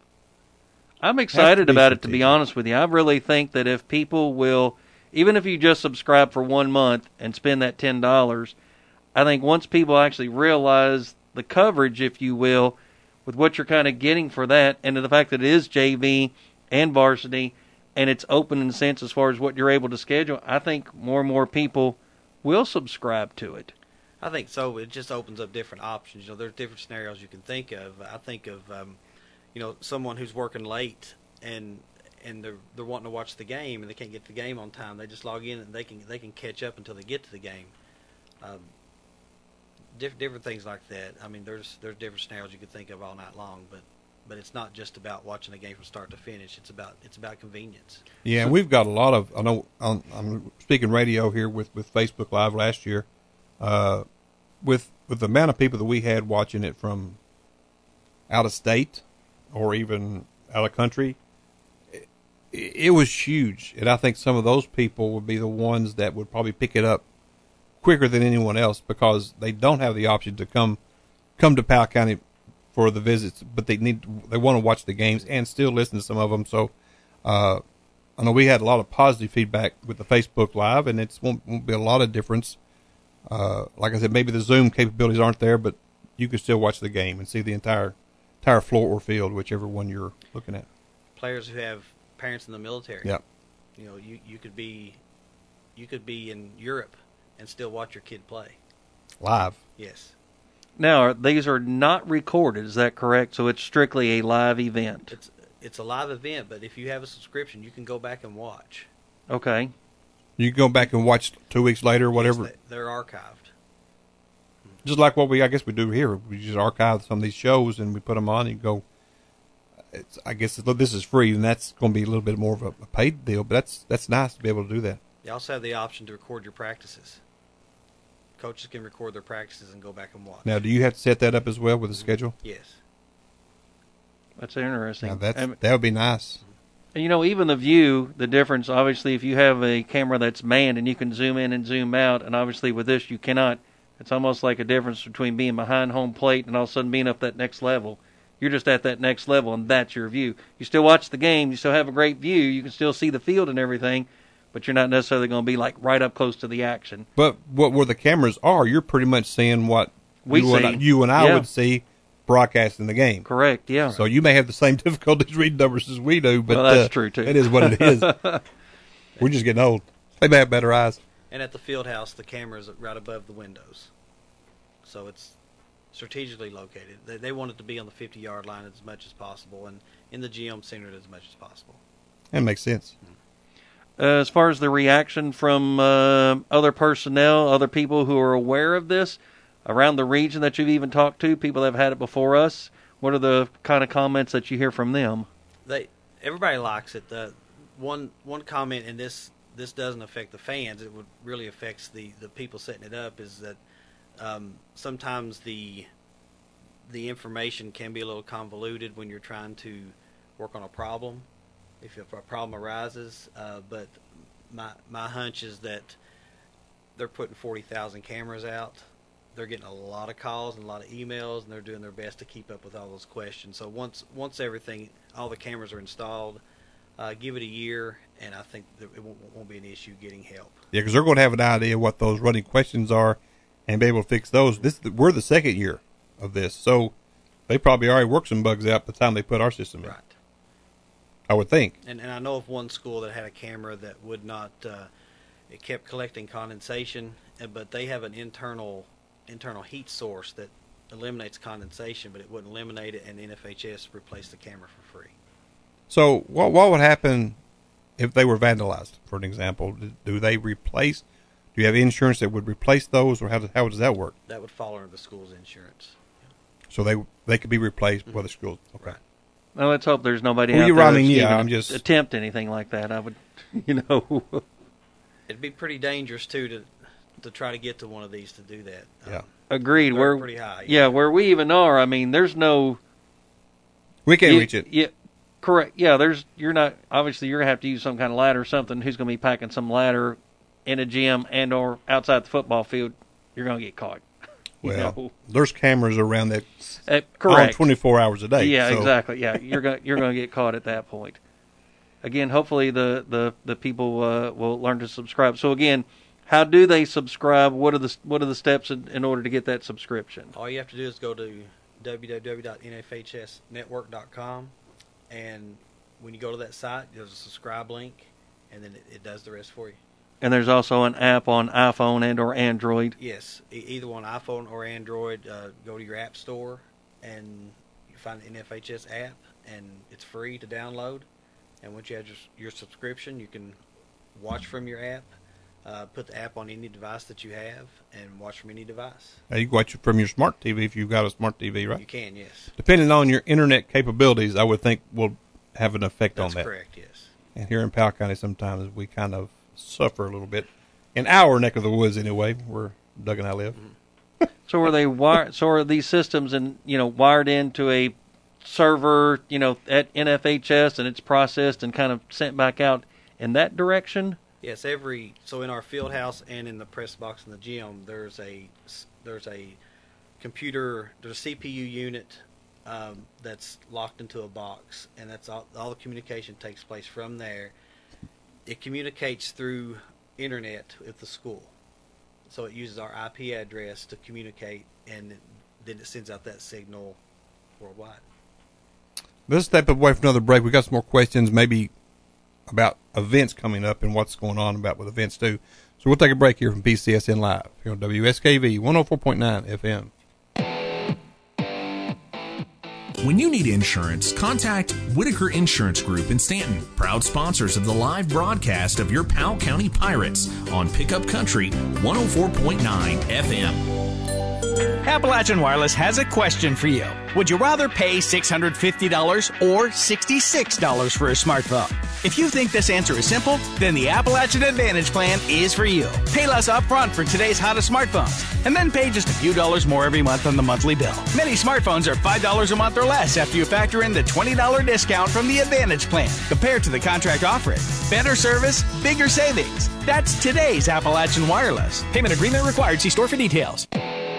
Speaker 3: I'm excited
Speaker 2: be
Speaker 3: about it, to be
Speaker 2: strategic.
Speaker 3: honest with you. I really think that if people will, even if you just subscribe for one month and spend that ten dollars, I think once people actually realize the coverage, if you will, with what you're kind of getting for that, and the fact that it is J V and varsity, and it's open in a sense as far as what you're able to schedule, I think more and more people will subscribe to it.
Speaker 6: I think so. It just opens up different options. You know, there's different scenarios you can think of. I think of, um, you know, someone who's working late and and they're they're wanting to watch the game and they can't get to the game on time. They just log in and they can they can catch up until they get to the game. Um, diff- different things like that. I mean, there's there's different scenarios you could think of all night long, but but it's not just about watching the game from start to finish. It's about it's about convenience.
Speaker 2: Yeah, and we've got a lot of, I know, on, I'm speaking radio here with, with Facebook Live last year, uh, with with the amount of people that we had watching it from out of state or even out of country, it, it was huge. And I think some of those people would be the ones that would probably pick it up quicker than anyone else because they don't have the option to come come to Powell County for the visits, but they need they want to watch the games and still listen to some of them. So uh, I know we had a lot of positive feedback with the Facebook Live, and it won't, won't be a lot of difference. Uh, like I said, maybe the Zoom capabilities aren't there, but you can still watch the game and see the entire entire floor or field, whichever one you're looking at.
Speaker 6: Players who have parents in the military.
Speaker 2: Yep.
Speaker 6: You know, you, you could be you could be in Europe and still watch your kid play.
Speaker 2: Live.
Speaker 6: Yes.
Speaker 3: Now, these are not recorded, is that correct? So it's strictly a live event.
Speaker 6: It's it's a live event, but if you have a subscription, you can go back and watch.
Speaker 3: Okay.
Speaker 2: You can go back and watch two weeks later, whatever.
Speaker 6: Yes, they, they're archived.
Speaker 2: Just like what we, I guess we do here. We just archive some of these shows and we put them on and go, it's, I guess it's, this is free, and that's going to be a little bit more of a, a paid deal, but that's that's nice to be able to do that.
Speaker 6: You also have the option to record your practices. Coaches can record their practices and go back and watch.
Speaker 2: Now, do you have to set that up as well with the schedule?
Speaker 6: Yes.
Speaker 3: That's interesting.
Speaker 2: Now that's,
Speaker 3: And-
Speaker 2: that would be nice.
Speaker 3: And, you know, even the view, the difference, obviously, if you have a camera that's manned and you can zoom in and zoom out, and obviously with this you cannot, it's almost like a difference between being behind home plate and all of a sudden being up that next level. You're just at that next level, and that's your view. You still watch the game, you still have a great view, you can still see the field and everything, but you're not necessarily going to be, like, right up close to the action.
Speaker 2: But what where the cameras are, you're pretty much seeing what
Speaker 3: We
Speaker 2: you, and I,
Speaker 3: see.
Speaker 2: you and I
Speaker 3: Yeah.
Speaker 2: would see broadcasting the game.
Speaker 3: Correct, yeah.
Speaker 2: So you may have the same difficulties reading numbers as we do, but
Speaker 3: Well, that's
Speaker 2: uh,
Speaker 3: true, too.
Speaker 2: It is what it is. We're just getting old. They may have better eyes.
Speaker 6: And at the field house, the camera is right above the windows. So it's strategically located. They, they want it to be on the fifty-yard line as much as possible, and in the G M Center as much as possible.
Speaker 2: That makes sense.
Speaker 3: Uh, as far as the reaction from uh, other personnel, other people who are aware of this around the region that you've even talked to, people that have had it before us, what are the kind of comments that you hear from them?
Speaker 6: They everybody likes it. The one one comment, and this this doesn't affect the fans. It would really affects the, the people setting it up. Is that um, sometimes the the information can be a little convoluted when you're trying to work on a problem. If, if a problem arises, uh, but my my hunch is that they're putting forty thousand cameras out. They're getting a lot of calls and a lot of emails, and they're doing their best to keep up with all those questions. So once once everything, all the cameras are installed, uh, give it a year, and I think that it won't, won't be an issue getting help.
Speaker 2: Yeah, because they're going to have an idea what those running questions are and be able to fix those. This we're the second year of this, so they probably already worked some bugs out by the time they put our system in.
Speaker 6: Right.
Speaker 2: I would think.
Speaker 6: And, and I know of one school that had a camera that would not, uh, it kept collecting condensation, but they have an internal internal heat source that eliminates condensation, but it wouldn't eliminate it, and N F H S replaced the camera for free.
Speaker 2: So what what would happen if they were vandalized, for an example? Do, do they replace, do you have insurance that would replace those, or how does, how does that work?
Speaker 6: That would fall under the school's insurance.
Speaker 2: So they they could be replaced mm-hmm. by the school. Okay.
Speaker 6: Right.
Speaker 3: Well, let's hope there's nobody
Speaker 2: well,
Speaker 3: out
Speaker 2: you're
Speaker 3: there
Speaker 2: running,
Speaker 3: that's
Speaker 2: yeah,
Speaker 3: even
Speaker 2: I'm just...
Speaker 3: attempt anything like that. I would, you know.
Speaker 6: It'd be pretty dangerous, too, to to try to get to one of these to do that.
Speaker 2: Yeah.
Speaker 6: Um,
Speaker 3: Agreed.
Speaker 6: they're
Speaker 3: Where,
Speaker 6: pretty high.
Speaker 3: Yeah, where we even are, I mean, there's no...
Speaker 2: We can't
Speaker 3: you,
Speaker 2: reach it.
Speaker 3: Yeah, correct. Yeah, there's, you're not, obviously you're going to have to use some kind of ladder or something. Who's going to be packing some ladder in a gym and or outside the football field? You're going to get caught.
Speaker 2: Well,
Speaker 3: know?
Speaker 2: There's cameras around that
Speaker 3: uh, correct.
Speaker 2: on twenty-four hours a day.
Speaker 3: Yeah,
Speaker 2: so.
Speaker 3: exactly. Yeah, you're going you're going to get caught at that point. Again, hopefully the the the people uh, will learn to subscribe. So again, how do they subscribe? What are the what are the steps in, in order to get that subscription?
Speaker 6: All you have to do is go to w w w dot n f h s network dot com, and when you go to that site, there's a subscribe link, and then it, it does the rest for you.
Speaker 3: And there's also an app on iPhone and or Android.
Speaker 6: Yes, e- either on iPhone or Android. Uh, go to your app store and you find the N F H S app, and it's free to download. And once you have your, your subscription, you can watch from your app, uh, put the app on any device that you have, and watch from any device.
Speaker 2: Now you can watch it from your smart T V if you've got a smart T V, right?
Speaker 6: You can, yes.
Speaker 2: Depending on your internet capabilities, I would think will have an effect
Speaker 6: That's
Speaker 2: on that.
Speaker 6: That's correct, yes.
Speaker 2: And here in Powell County, sometimes we kind of suffer a little bit. In our neck of the woods, anyway, where Doug and I live.
Speaker 3: Mm-hmm. So are they wired? So are these systems, and you know, wired into a server, you know, at N F H S, and it's processed and kind of sent back out in that direction?
Speaker 6: Yes, every so in our field house and in the press box in the gym, there's a there's a computer, there's a C P U unit um, that's locked into a box, and that's all. All the communication takes place from there. It communicates through internet with the school, so it uses our I P address to communicate, and then it sends out that signal worldwide.
Speaker 2: Let's step away for another break. We got some more questions, maybe about events coming up and what's going on about with events too. So we'll take a break here from P C S N Live here on W S K V one oh four point nine F M.
Speaker 1: When you need insurance, contact Whitaker Insurance Group in Stanton, proud sponsors of the live broadcast of your Powell County Pirates on Pickup Country one oh four point nine F M.
Speaker 13: Appalachian Wireless has a question for you. Would you rather pay six hundred fifty dollars or sixty-six dollars for a smartphone? If you think this answer is simple, then the Appalachian Advantage plan is for you. Pay less upfront for today's hottest smartphones, and then pay just a few dollars more every month on the monthly bill. Many smartphones are five dollars a month or less after you factor in the twenty dollars discount from the Advantage plan compared to the contract offering. Better service, bigger savings. That's today's Appalachian Wireless. Payment agreement required. See store for details.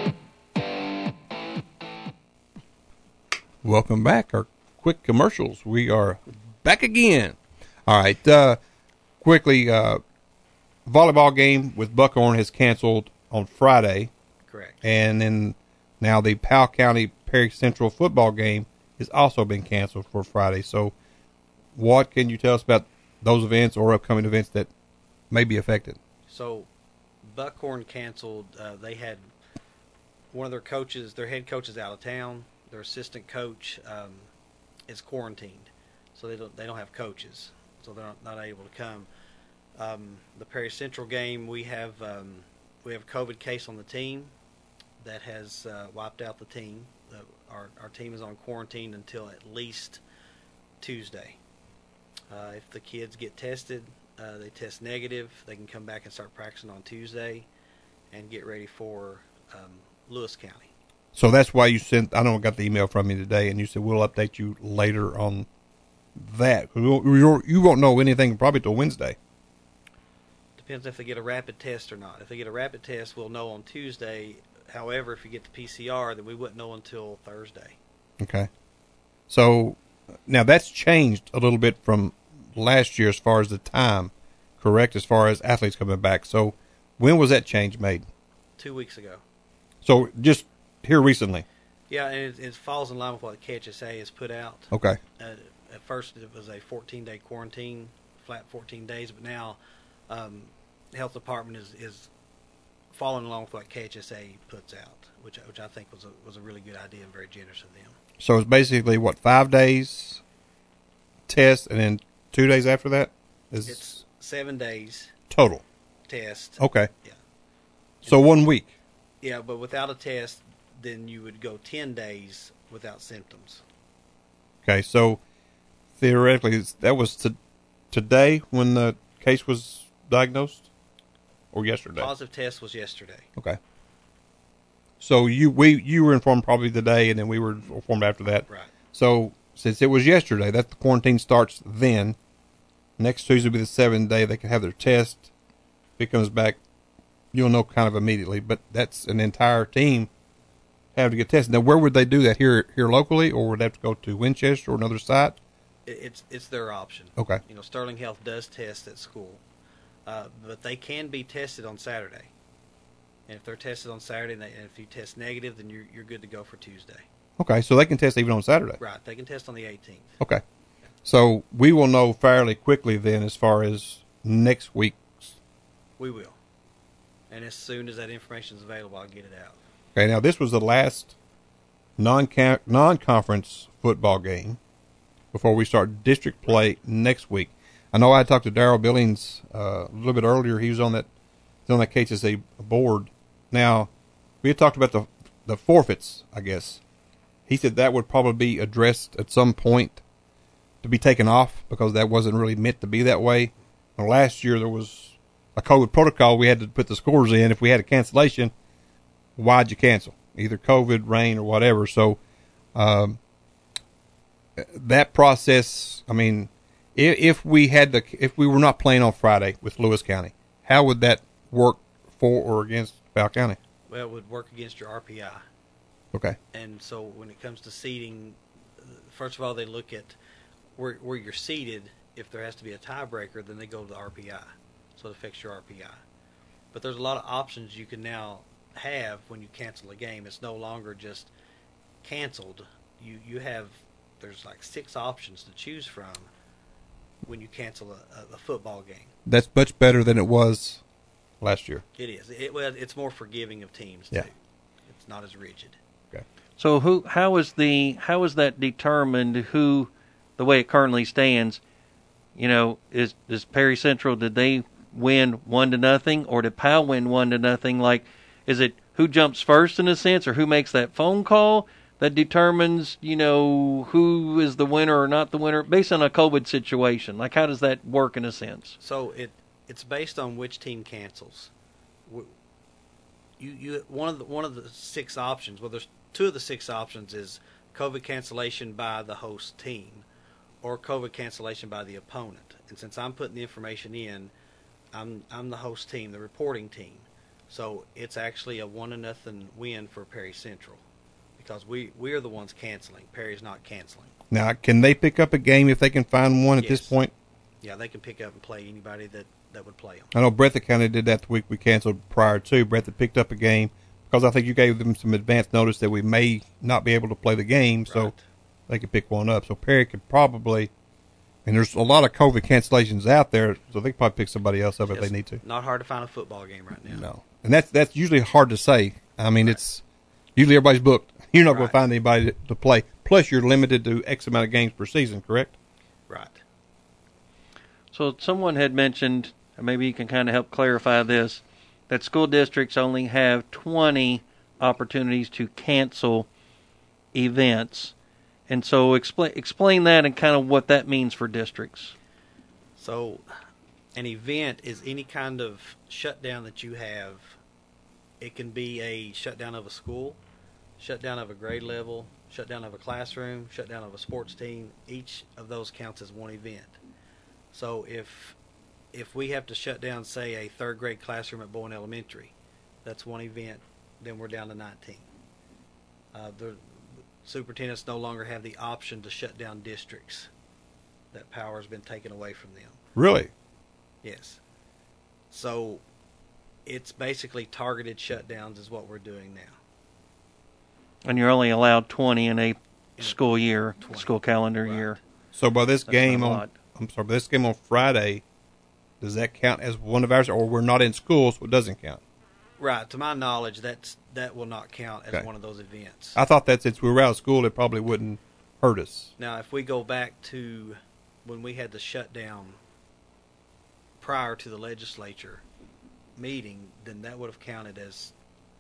Speaker 2: Welcome back. Our quick commercials. We are back again. All right. Uh, quickly, uh, volleyball game with Buckhorn has canceled on Friday.
Speaker 6: Correct.
Speaker 2: And then now the Powell County Perry Central football game has also been canceled for Friday. So what can you tell us about those events or upcoming events that may be affected?
Speaker 6: So Buckhorn canceled. Uh, they had one of their coaches, their head coach is out of town. Their assistant coach um, is quarantined, so they don't they don't have coaches, so they're not, not able to come. Um, the Perry Central game, we have um, we have a COVID case on the team that has uh, wiped out the team. The, our our team is on quarantine until at least Tuesday. Uh, if the kids get tested, uh, they test negative, they can come back and start practicing on Tuesday, and get ready for um, Lewis County.
Speaker 2: So that's why you sent, I know I got the email from you today, and you said we'll update you later on that. You won't know anything probably till Wednesday.
Speaker 6: Depends if they get a rapid test or not. If they get a rapid test, we'll know on Tuesday. However, if you get the P C R, then we wouldn't know until Thursday.
Speaker 2: Okay. So now that's changed a little bit from last year as far as the time, correct, as far as athletes coming back. So when was that change made?
Speaker 6: Two weeks ago.
Speaker 2: So just here recently.
Speaker 6: Yeah, and it, it falls in line with what the K H S A has put out.
Speaker 2: Okay.
Speaker 6: Uh, at first it was a fourteen-day quarantine, flat fourteen days, but now um, the health department is, is following along with what K H S A puts out, which which I think was a, was a really good idea and very generous of them.
Speaker 2: So it's basically, what, five days test, and then two days after that? Is
Speaker 6: It's seven days
Speaker 2: total
Speaker 6: test.
Speaker 2: Okay.
Speaker 6: Yeah.
Speaker 2: So one week.
Speaker 6: Yeah, but without a test, then you would go ten days without symptoms.
Speaker 2: Okay, so theoretically, that was to, today when the case was diagnosed, or yesterday?
Speaker 6: Positive test was yesterday.
Speaker 2: Okay. So you we you were informed probably today, and then we were informed after that.
Speaker 6: Right.
Speaker 2: So since it was yesterday, that the quarantine starts then. Next Tuesday will be the seventh day. They can have their test. If it comes back, you'll know kind of immediately. But that's an entire team have to get tested. Now, where would they do that? Here here locally, or would they have to go to Winchester or another site?
Speaker 6: It's it's their option.
Speaker 2: Okay.
Speaker 6: You know, Sterling Health does test at school, uh, but they can be tested on Saturday. And if they're tested on Saturday, and, they, and if you test negative, then you're you're good to go for Tuesday.
Speaker 2: Okay, so they can test even on Saturday.
Speaker 6: Right. They can test on the eighteenth.
Speaker 2: Okay. So we will know fairly quickly then as far as next week's.
Speaker 6: We will. And as soon as that information is available, I'll get it out.
Speaker 2: Okay, now this was the last non non-conference football game before we start district play next week. I know I talked to Darrell Billings uh, a little bit earlier. He was on that he's on that K H S A board. Now, we had talked about the the forfeits, I guess. He said that would probably be addressed at some point to be taken off because that wasn't really meant to be that way. Well, last year there was a COVID protocol. We had to put the scores in. If we had a cancellation, why'd you cancel? Either COVID, rain, or whatever. So um, that process, I mean, if, if we had the, if we were not playing on Friday with Lewis County, how would that work for or against Powell County?
Speaker 6: Well, it would work against your R P I.
Speaker 2: Okay.
Speaker 6: And so when it comes to seeding, first of all, they look at where, where you're seated. If there has to be a tiebreaker, then they go to the R P I. So it affects your R P I. But there's a lot of options you can now have when you cancel a game. It's no longer just canceled. You you have, there's like six options to choose from when you cancel a, a football game.
Speaker 2: That's much better than it was last year.
Speaker 6: It is. It, well, it's more forgiving of teams,
Speaker 2: yeah.
Speaker 6: too. It's not as rigid.
Speaker 2: Okay.
Speaker 3: So who? How is the? How is that determined? Who, the way it currently stands, you know, is is Perry Central? Did they win one to nothing, or did Powell win one to nothing? Like, is it who jumps first in a sense, or who makes that phone call that determines, you know, who is the winner or not the winner, based on a COVID situation? Like, how does that work in a sense?
Speaker 6: So it it's based on which team cancels. You you one of the one of the six options. Well, there's two of the six options is COVID cancellation by the host team, or COVID cancellation by the opponent. And since I'm putting the information in, I'm I'm the host team, the reporting team. So it's actually a one to nothing win for Perry Central, because we we are the ones canceling. Perry's not canceling.
Speaker 2: Now, can they pick up a game if they can find one at
Speaker 6: Yes.
Speaker 2: this point?
Speaker 6: Yeah, they can pick up and play anybody that, that would play them.
Speaker 2: I know Breathitt County did that the week we canceled prior to. Breathitt picked up a game because I think you gave them some advance notice that we may not be able to play the game, so
Speaker 6: Right.
Speaker 2: they could pick one up. So Perry could probably, and there's a lot of COVID cancellations out there, so they could probably pick somebody else up if
Speaker 6: It's
Speaker 2: they need to.
Speaker 6: Not hard to find a football game right now.
Speaker 2: No, and that's that's usually hard to say. I mean, it's usually everybody's booked. You're not going
Speaker 6: Right.
Speaker 2: to find anybody to, to play. Plus, you're limited to X amount of games per season, correct?
Speaker 6: Right.
Speaker 3: So someone had mentioned, and maybe you can kind of help clarify this, that school districts only have twenty opportunities to cancel events. And so explain explain that and kind of what that means for districts.
Speaker 6: So an event is any kind of shutdown that you have. It can be a shutdown of a school, shutdown of a grade level, shutdown of a classroom, shutdown of a sports team. Each of those counts as one event. So if if we have to shut down, say, a third grade classroom at Bowen Elementary, that's one event, then we're down to nineteen. Uh, the superintendents no longer have the option to shut down districts. That power has been taken away from them.
Speaker 2: Really?
Speaker 6: Yes. So it's basically targeted shutdowns is what we're doing now.
Speaker 3: And you're only allowed twenty in a
Speaker 6: In a
Speaker 3: school year,
Speaker 6: twenty.
Speaker 3: school calendar
Speaker 6: Right.
Speaker 3: year.
Speaker 2: So by this
Speaker 3: That's
Speaker 2: game
Speaker 3: not a
Speaker 2: on,
Speaker 3: lot.
Speaker 2: I'm sorry, by this game on Friday, does that count as one of ours, or we're not in school, so it doesn't count?
Speaker 6: Right. To my knowledge, that's that will not count as
Speaker 2: Okay.
Speaker 6: one of those events.
Speaker 2: I thought that since we were out of school, it probably wouldn't hurt us.
Speaker 6: Now, if we go back to when we had the shutdown prior to the legislature meeting, then that would have counted as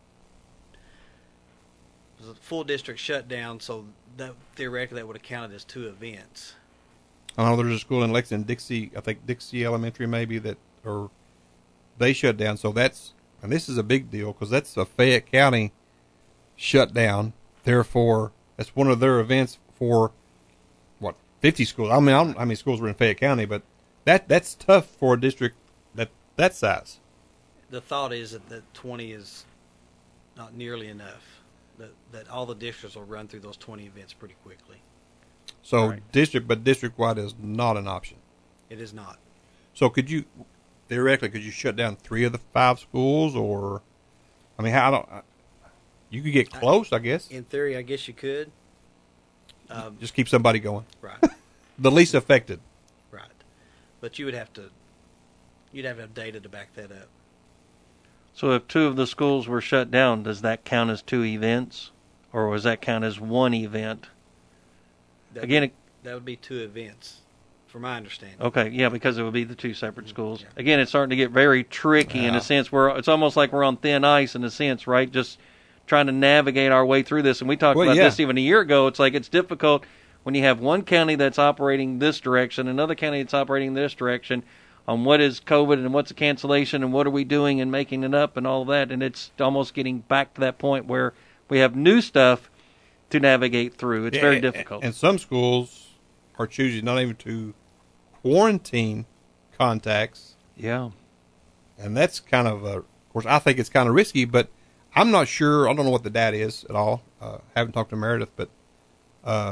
Speaker 6: it was a full district shutdown, so that theoretically that would have counted as two events.
Speaker 2: I know there's a school in Lexington, Dixie, I think Dixie Elementary maybe, that, or they shut down. So that's, and this is a big deal because that's a Fayette County shutdown. Therefore, that's one of their events for, what, fifty schools. I mean, I don't know how many schools were in Fayette County, but that that's tough for a district that that size.
Speaker 6: The thought is that, that twenty is not nearly enough, that, that all the districts will run through those twenty events pretty quickly.
Speaker 2: So
Speaker 6: Right.
Speaker 2: district, but district-wide is not an option.
Speaker 6: It is not.
Speaker 2: So could you, theoretically, could you shut down three of the five schools, or, I mean, how, I don't, you could get close, I guess.
Speaker 6: In theory, I guess you could. Um,
Speaker 2: Just keep somebody going.
Speaker 6: Right.
Speaker 2: The least affected.
Speaker 6: Right. But you would have to, you'd have to have data to back that up.
Speaker 3: So if two of the schools were shut down, does that count as two events? Or does that count as one event?
Speaker 6: That
Speaker 3: Again,
Speaker 6: would,
Speaker 3: it-
Speaker 6: that would be two events, from my understanding.
Speaker 3: Okay, yeah, because it would be the two separate schools. Again, it's starting to get very tricky in a sense where it's almost like we're on thin ice in a sense, right? Just trying to navigate our way through this. And we talked
Speaker 2: Well,
Speaker 3: about
Speaker 2: yeah.
Speaker 3: this even a year ago. It's like it's difficult when you have one county that's operating this direction, another county that's operating this direction, on what is COVID and what's a cancellation and what are we doing and making it up and all of that. And it's almost getting back to that point where we have new stuff to navigate through. It's
Speaker 2: Yeah,
Speaker 3: very
Speaker 2: and-
Speaker 3: difficult.
Speaker 2: And some schools are choosing not even to quarantine contacts.
Speaker 3: Yeah.
Speaker 2: And that's kind of, a, of course, I think it's kind of risky, but I'm not sure. I don't know what the data is at all. Uh, haven't talked to Meredith, but, uh,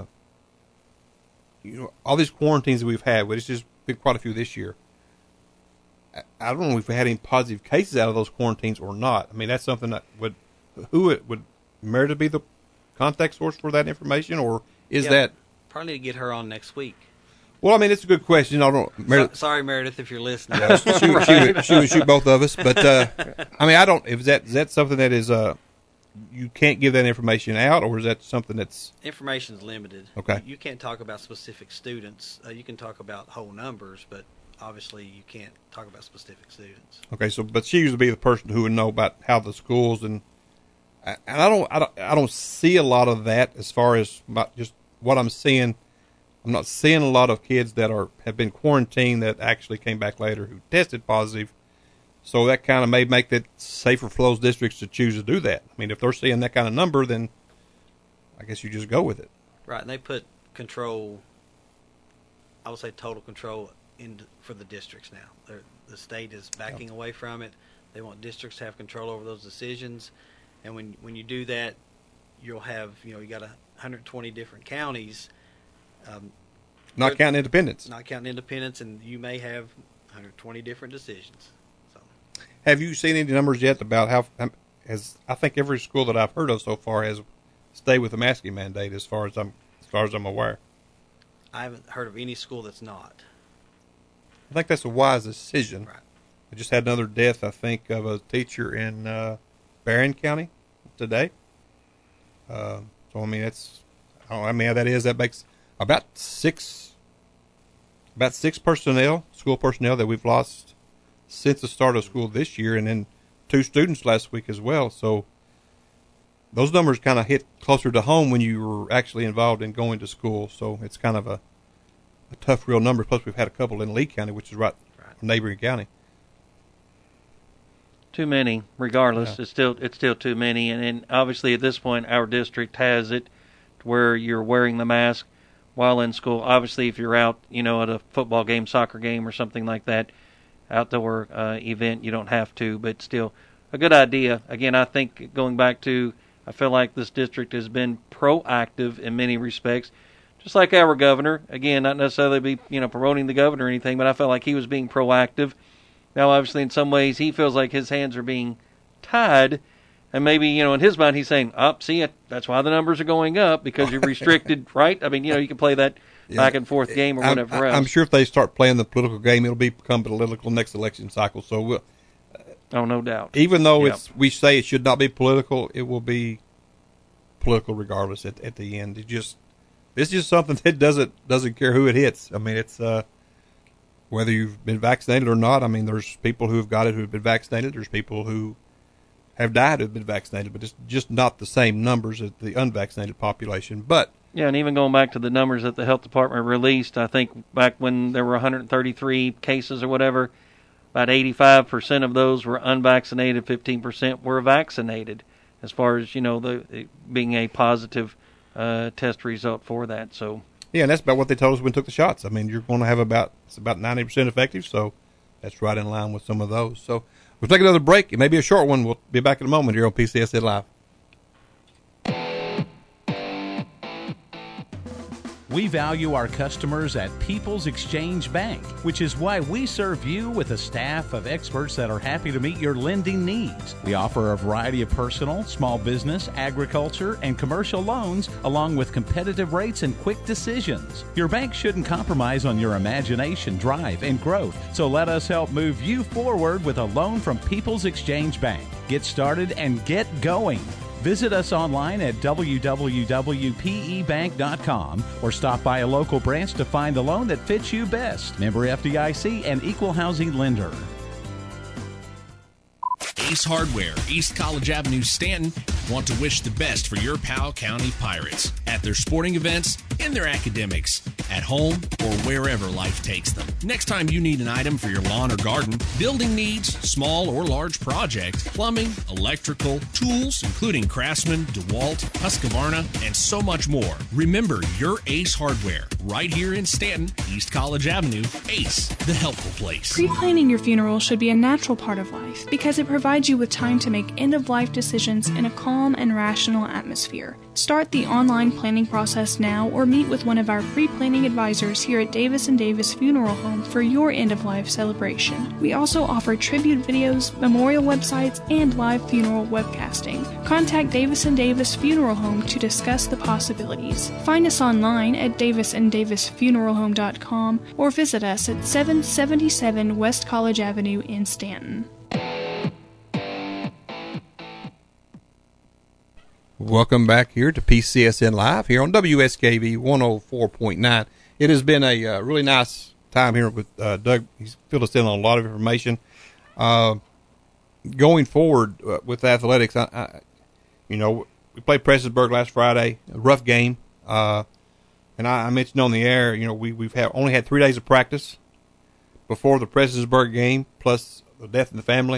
Speaker 2: you know, all these quarantines that we've had, which has just been quite a few this year. I, I don't know if we had any positive cases out of those quarantines or not. I mean, that's something that would, who it would Meredith be the contact source for that information, or is
Speaker 6: Yeah,
Speaker 2: that?
Speaker 6: Probably need to get her on next week.
Speaker 2: Well, I mean, it's a good question. I don't. Meredith,
Speaker 6: So, sorry, Meredith, if you're listening.
Speaker 2: Yeah, she, she, would- she, would- she would shoot both of us, but uh, I mean, I don't. Is that is that something that is uh, you can't give that information out, or is that something that's
Speaker 6: Information is limited.
Speaker 2: Okay.
Speaker 6: You, you can't talk about specific students. Uh, you can talk about whole numbers, but obviously you can't talk about specific students.
Speaker 2: okay? So, but she used to be the person who would know about how the schools and and I don't I don't I don't see a lot of that as far as my, just what I'm seeing. I'm not seeing a lot of kids that are have been quarantined that actually came back later who tested positive. So that kind of may make it safer for those districts to choose to do that. I mean, if they're seeing that kind of number, then I guess you just go with it.
Speaker 6: Right, and they put control, I would say total control, in for the districts now. They're, the state is backing away from it. They want districts to have control over those decisions. And when when you do that, you'll have, you know, you got one hundred twenty different counties. Um,
Speaker 2: Not
Speaker 6: but-
Speaker 2: counting independents.
Speaker 6: Not counting independents, and you may have one hundred twenty different decisions.
Speaker 2: Have you seen any numbers yet about how, um, as I think every school that I've heard of so far has stayed with the masking mandate as far as I'm as far as I'm aware.
Speaker 6: I haven't heard of any school that's not.
Speaker 2: I think that's a wise decision.
Speaker 6: Right.
Speaker 2: I just had another death, I think, of a teacher in uh, Barron County today. Uh, so I mean, that's I don't know how many that is. That makes about six, about six personnel, school personnel that we've lost since the start of school this year, and then two students last week as well. So those numbers kind of hit closer to home when you were actually involved in going to school. So it's kind of a, a tough, real number. Plus, we've had a couple in Lee County, which is right, right. neighboring county.
Speaker 3: Too many, regardless.
Speaker 2: Yeah.
Speaker 3: It's still it's still too many, and, and obviously at this point, our district has it to where you're wearing the mask while in school. Obviously, if you're out, you know, at a football game, soccer game, or something like that, outdoor uh, event, you don't have to, but still a good idea. Again, I think going back to, I feel like this district has been proactive in many respects, just like our governor. Again, not necessarily be, you know, promoting the governor or anything, but I felt like he was being proactive. Now, obviously, in some ways, he feels like his hands are being tied, and maybe, you know, in his mind, he's saying, "Up, oh, see it. That's why the numbers are going up because you're restricted, right?" I mean, you know, you can play that
Speaker 2: Yeah.
Speaker 3: back and forth game or
Speaker 2: I'm,
Speaker 3: whatever else.
Speaker 2: I'm sure if they start playing the political game, it'll be become political next election cycle. So we'll,
Speaker 3: oh, no doubt.
Speaker 2: Even though
Speaker 3: Yep.
Speaker 2: it's we say it should not be political, it will be political regardless at, at the end. It just it's just something that doesn't doesn't care who it hits. I mean, it's uh, whether you've been vaccinated or not. I mean, there's people who have got it who have been vaccinated. There's people who have died who have been vaccinated, but it's just not the same numbers as the unvaccinated population. But
Speaker 3: yeah, and even going back to the numbers that the health department released, I think back when there were one hundred thirty-three cases or whatever, about eighty-five percent of those were unvaccinated, fifteen percent were vaccinated, as far as, you know, the it being a positive uh, test result for that. So
Speaker 2: yeah, and that's about what they told us when we took the shots. I mean, you're going to have about, it's about ninety percent effective, so that's right in line with some of those. So we'll take another break. It may be a short one. We'll be back in a moment here on P C S N Live.
Speaker 14: We value our customers at People's Exchange Bank, which is why we serve you with a staff of experts that are happy to meet your lending needs. We offer a variety of personal, small business, agriculture, and commercial loans, along with competitive rates and quick decisions. Your bank shouldn't compromise on your imagination, drive, and growth, so let us help move you forward with a loan from People's Exchange Bank. Get started and get going. Visit us online at w w w dot p e bank dot com or stop by a local branch to find the loan that fits you best. Member F D I C and Equal Housing Lender.
Speaker 15: Ace Hardware, East College Avenue, Stanton, want to wish the best for your Powell County Pirates at their sporting events, in their academics, at home, or wherever life takes them. Next time you need an item for your lawn or garden, building needs, small or large project, plumbing, electrical, tools, including Craftsman, DeWalt, Husqvarna, and so much more, remember your Ace Hardware, right here in Stanton, East College Avenue. Ace, the helpful place.
Speaker 16: Pre-planning your funeral should be a natural part of life because it provides you with time to make end-of-life decisions in a calm and rational atmosphere. Start the online planning process now or meet with one of our pre-planning advisors here at Davis and Davis Funeral Home for your end-of-life celebration. We also offer tribute videos, memorial websites, and live funeral webcasting. Contact Davis and Davis Funeral Home to discuss the possibilities. Find us online at davis and davis funeral home dot com or visit us at seven seventy-seven West College Avenue in Stanton.
Speaker 2: Welcome back here to P C S N Live here on W S K V one oh four point nine. It has been a uh, really nice time here with uh, Doug. He's filled us in on a lot of information. Uh, going forward uh, with athletics, I, I, you know, we played Prestonsburg last Friday, a rough game. Uh, and I, I mentioned on the air, you know, we, we've had, only had three days of practice before the Prestonsburg game, plus the death in the family.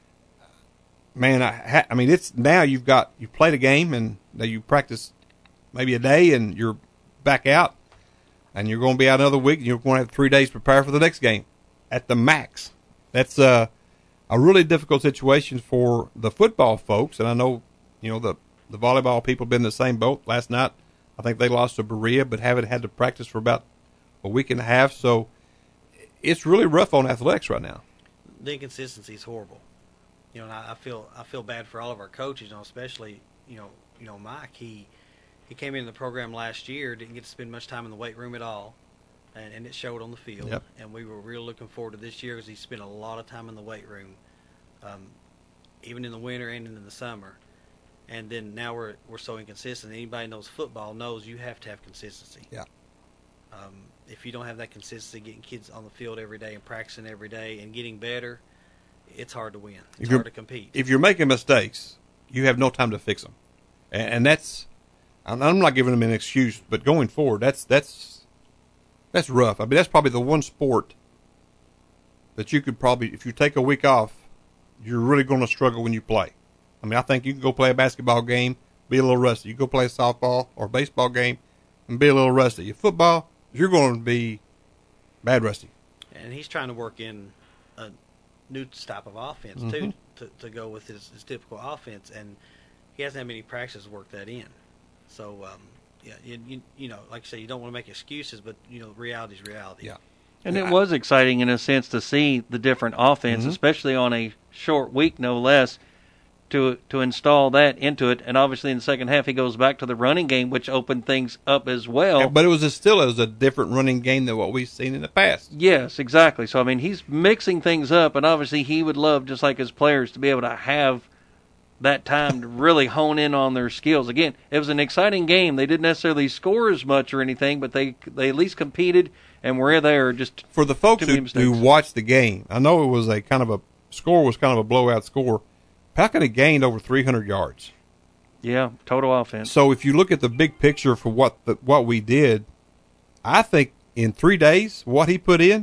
Speaker 2: Man, I, ha- I mean, it's now you've got you played a game and now you practice maybe a day and you're back out, and you're going to be out another week and you're going to have three days to prepare for the next game at the max. That's uh, a really difficult situation for the football folks, and I know you know the the volleyball people have been in the same boat. Last night, I think they lost to Berea, but haven't had to practice for about a week and a half, so it's really rough on athletics right now.
Speaker 6: The inconsistency is horrible. You know, and I, I feel I feel bad for all of our coaches, you know, especially you know you know Mike. He he came into the program last year, didn't get to spend much time in the weight room at all, and, and it showed on the field.
Speaker 2: Yep.
Speaker 6: And we were really looking forward to this year because he spent a lot of time in the weight room, um, even in the winter and in the summer. And then now we're we're so inconsistent. Anybody knows football knows you have to have consistency.
Speaker 2: Yeah.
Speaker 6: Um, if you don't have that consistency, getting kids on the field every day and practicing every day and getting better, it's hard to win. It's hard to compete.
Speaker 2: If you're making mistakes, you have no time to fix them, and, and that's. I'm not giving them an excuse, but going forward, that's that's that's rough. I mean, that's probably the one sport that you could probably, if you take a week off, you're really going to struggle when you play. I mean, I think you can go play a basketball game, be a little rusty. You go play a softball or a baseball game, and be a little rusty. Your football, you're going to be bad rusty.
Speaker 6: And he's trying to work in a new type of offense,
Speaker 2: Mm-hmm.
Speaker 6: too, to, to go with his, his typical offense, and he hasn't had many practices to work that in. So, um, yeah, you, you, you know, like I say, you don't want to make excuses, but, you know, reality is reality.
Speaker 2: Yeah.
Speaker 3: And it was exciting in a sense to see the different offense,
Speaker 2: Mm-hmm.
Speaker 3: especially on a short week, no less. to to install that into it. And obviously in the second half he goes back to the running game, which opened things up as well.
Speaker 2: But it was a, still it was a different running game than what we've seen in the past.
Speaker 3: Yes, exactly. So I mean, he's mixing things up, and obviously he would love, just like his players, to be able to have that time to really hone in on their skills. Again, it was an exciting game. They didn't necessarily score as much or anything, but they they at least competed and were there. Just
Speaker 2: for the folks who, who watched the game, I know it was a kind of a score was kind of a blowout score. Falcon had gained over three hundred yards.
Speaker 3: Yeah, total offense.
Speaker 2: So if you look at the big picture for what the, what we did, I think in three days, what he put in,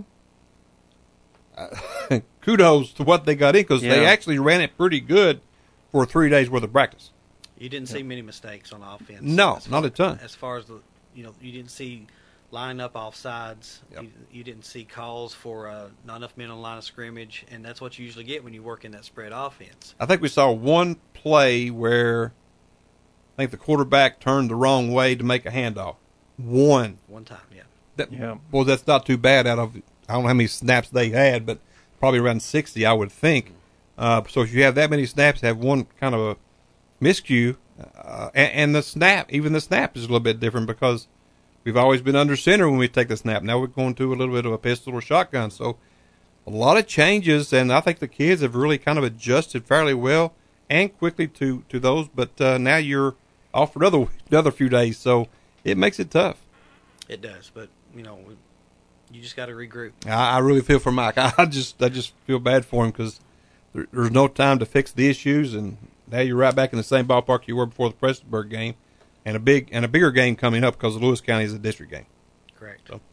Speaker 2: uh, kudos to what they got in, because yeah. they actually ran it pretty good for three days worth of practice.
Speaker 6: You didn't see many mistakes on offense.
Speaker 2: No, not a ton.
Speaker 6: As far as the, you know, you didn't see line up off sides. Yep. You, you didn't see calls for uh, not enough men on the line of scrimmage, and that's what you usually get when you work in that spread offense.
Speaker 2: I think we saw one play where I think the quarterback turned the wrong way to make a handoff. One.
Speaker 6: One time, yeah.
Speaker 2: That,
Speaker 3: yeah.
Speaker 2: Well, that's not too bad out of, I don't know how many snaps they had, but probably around sixty, I would think. Uh, so if you have that many snaps, have one kind of a miscue, uh, and, and the snap, even the snap is a little bit different because we've always been under center when we take the snap. Now we're going to a little bit of a pistol or shotgun. So a lot of changes, and I think the kids have really kind of adjusted fairly well and quickly to, to those. But uh, now you're off for another another few days, so it makes it tough.
Speaker 6: It does, but you know, we, you just got to regroup.
Speaker 2: I, I really feel for Mike. I, I just I just feel bad for him because there, there's no time to fix the issues, and now you're right back in the same ballpark you were before the Prestonsburg game. And a big and a bigger game coming up because Lewis County is a district game.
Speaker 6: Correct.
Speaker 2: So,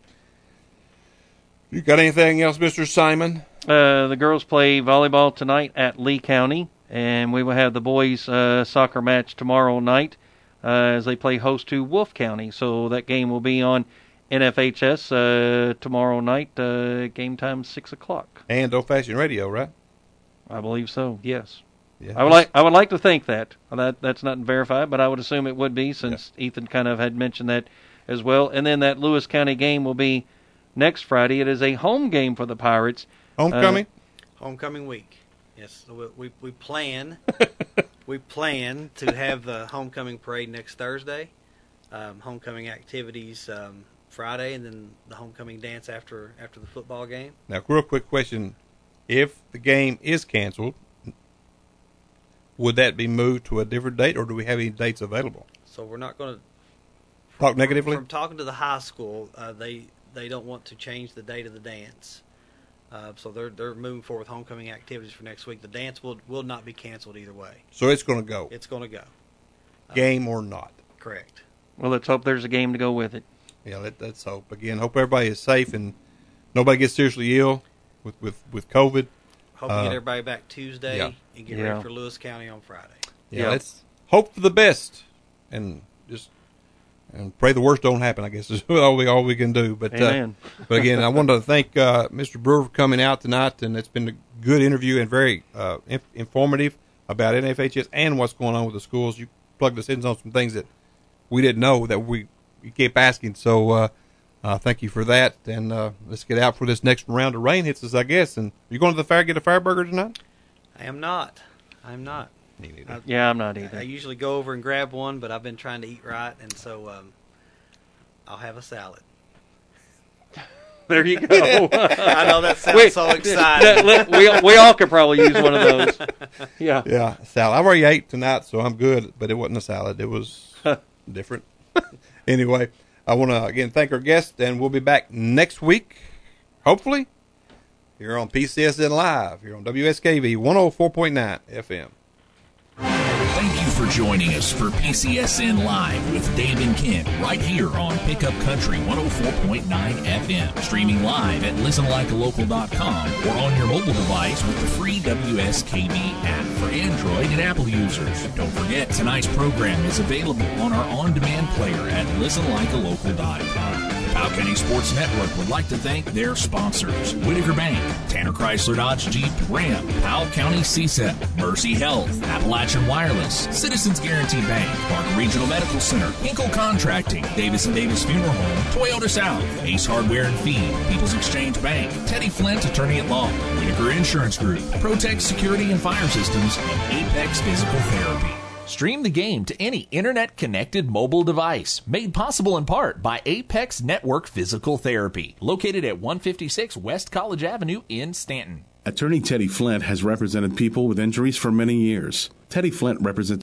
Speaker 2: you got anything else, Mister Simon?
Speaker 3: Uh, the girls play volleyball tonight at Lee County, and we will have the boys' uh, soccer match tomorrow night uh, as they play host to Wolf County. So that game will be on N F H S uh, tomorrow night. Uh, game time six o'clock.
Speaker 2: And Old Fashioned Radio, right?
Speaker 3: I believe so. Yes.
Speaker 2: Yeah.
Speaker 3: I would like I would like to think that. that that's not verified, but I would assume it would be since
Speaker 2: yeah.
Speaker 3: Ethan kind of had mentioned that as well. And then that Lewis County game will be next Friday. It is a home game for the Pirates.
Speaker 2: Homecoming?
Speaker 6: Uh, homecoming week. Yes, we we, we plan we plan to have the homecoming parade next Thursday. Um, homecoming activities um, Friday, and then the homecoming dance after after the football game.
Speaker 2: Now, real quick question: if the game is canceled, would that be moved to a different date, or do we have any dates available?
Speaker 6: So we're not going to
Speaker 2: talk negatively.
Speaker 6: From, from talking to the high school, uh, they they don't want to change the date of the dance, uh, so they're they're moving forward with homecoming activities for next week. The dance will will not be canceled either way.
Speaker 2: So it's going to go.
Speaker 6: It's going to go,
Speaker 2: game uh, or not.
Speaker 6: Correct.
Speaker 3: Well, let's hope there's a game to go with it.
Speaker 2: Yeah, let, let's hope. Again, hope everybody is safe and nobody gets seriously ill with with with COVID.
Speaker 6: Hope uh, we get everybody back Tuesday
Speaker 2: yeah.
Speaker 6: and get
Speaker 3: yeah.
Speaker 6: ready for Lewis County on Friday.
Speaker 2: Yeah,
Speaker 3: yeah,
Speaker 2: let's hope for the best and just and pray the worst don't happen, I guess is all we all we can do. But
Speaker 3: Amen.
Speaker 2: Uh, but again, I wanted to thank uh, Mister Brewer for coming out tonight, and it's been a good interview and very uh, inf- informative about N F H S and what's going on with the schools. You plugged us in on some things that we didn't know that we, we kept asking. So uh, uh, thank you for that, and uh, let's get out for this next round of rain hits us, I guess. And you going to the fair get a fire burger tonight?
Speaker 6: I am not. I'm not.
Speaker 2: Me neither.
Speaker 6: I,
Speaker 3: yeah, I'm not either.
Speaker 6: I usually go over and grab one, but I've been trying to eat right, and so um, I'll have a salad.
Speaker 3: There you go.
Speaker 6: I know that sounds we, so exciting.
Speaker 3: That, we, we all could probably use one of those. Yeah.
Speaker 2: Yeah, salad. I already ate tonight, so I'm good, but it wasn't a salad. It was different. Anyway, I want to, again, thank our guest, and we'll be back next week, hopefully, here on P C S N Live, here on W S K V one oh four point nine F M.
Speaker 1: Thank you for joining us for P C S N Live with Dave and Ken right here on Pickup Country one oh four point nine F M. Streaming live at listen like a local dot com or on your mobile device with the free W S K V app for Android and Apple users. Don't forget, tonight's program is available on our on-demand player at listen like a local dot com. Powell County Sports Network would like to thank their sponsors: Whitaker Bank, Tanner Chrysler Dodge Jeep Ram, Powell County C S E P, Mercy Health, Appalachian Wireless, Citizens Guarantee Bank, Parker Regional Medical Center, Hinkle Contracting, Davis and Davis Funeral Home, Toyota South, Ace Hardware and Feed, People's Exchange Bank, Teddy Flint Attorney at Law, Whitaker Insurance Group, Protect Security and Fire Systems, and Apex Physical Therapy.
Speaker 17: Stream the game to any internet-connected mobile device. Made possible in part by Apex Network Physical Therapy, located at one fifty-six West College Avenue in Stanton.
Speaker 18: Attorney Teddy Flint has represented people with injuries for many years. Teddy Flint represents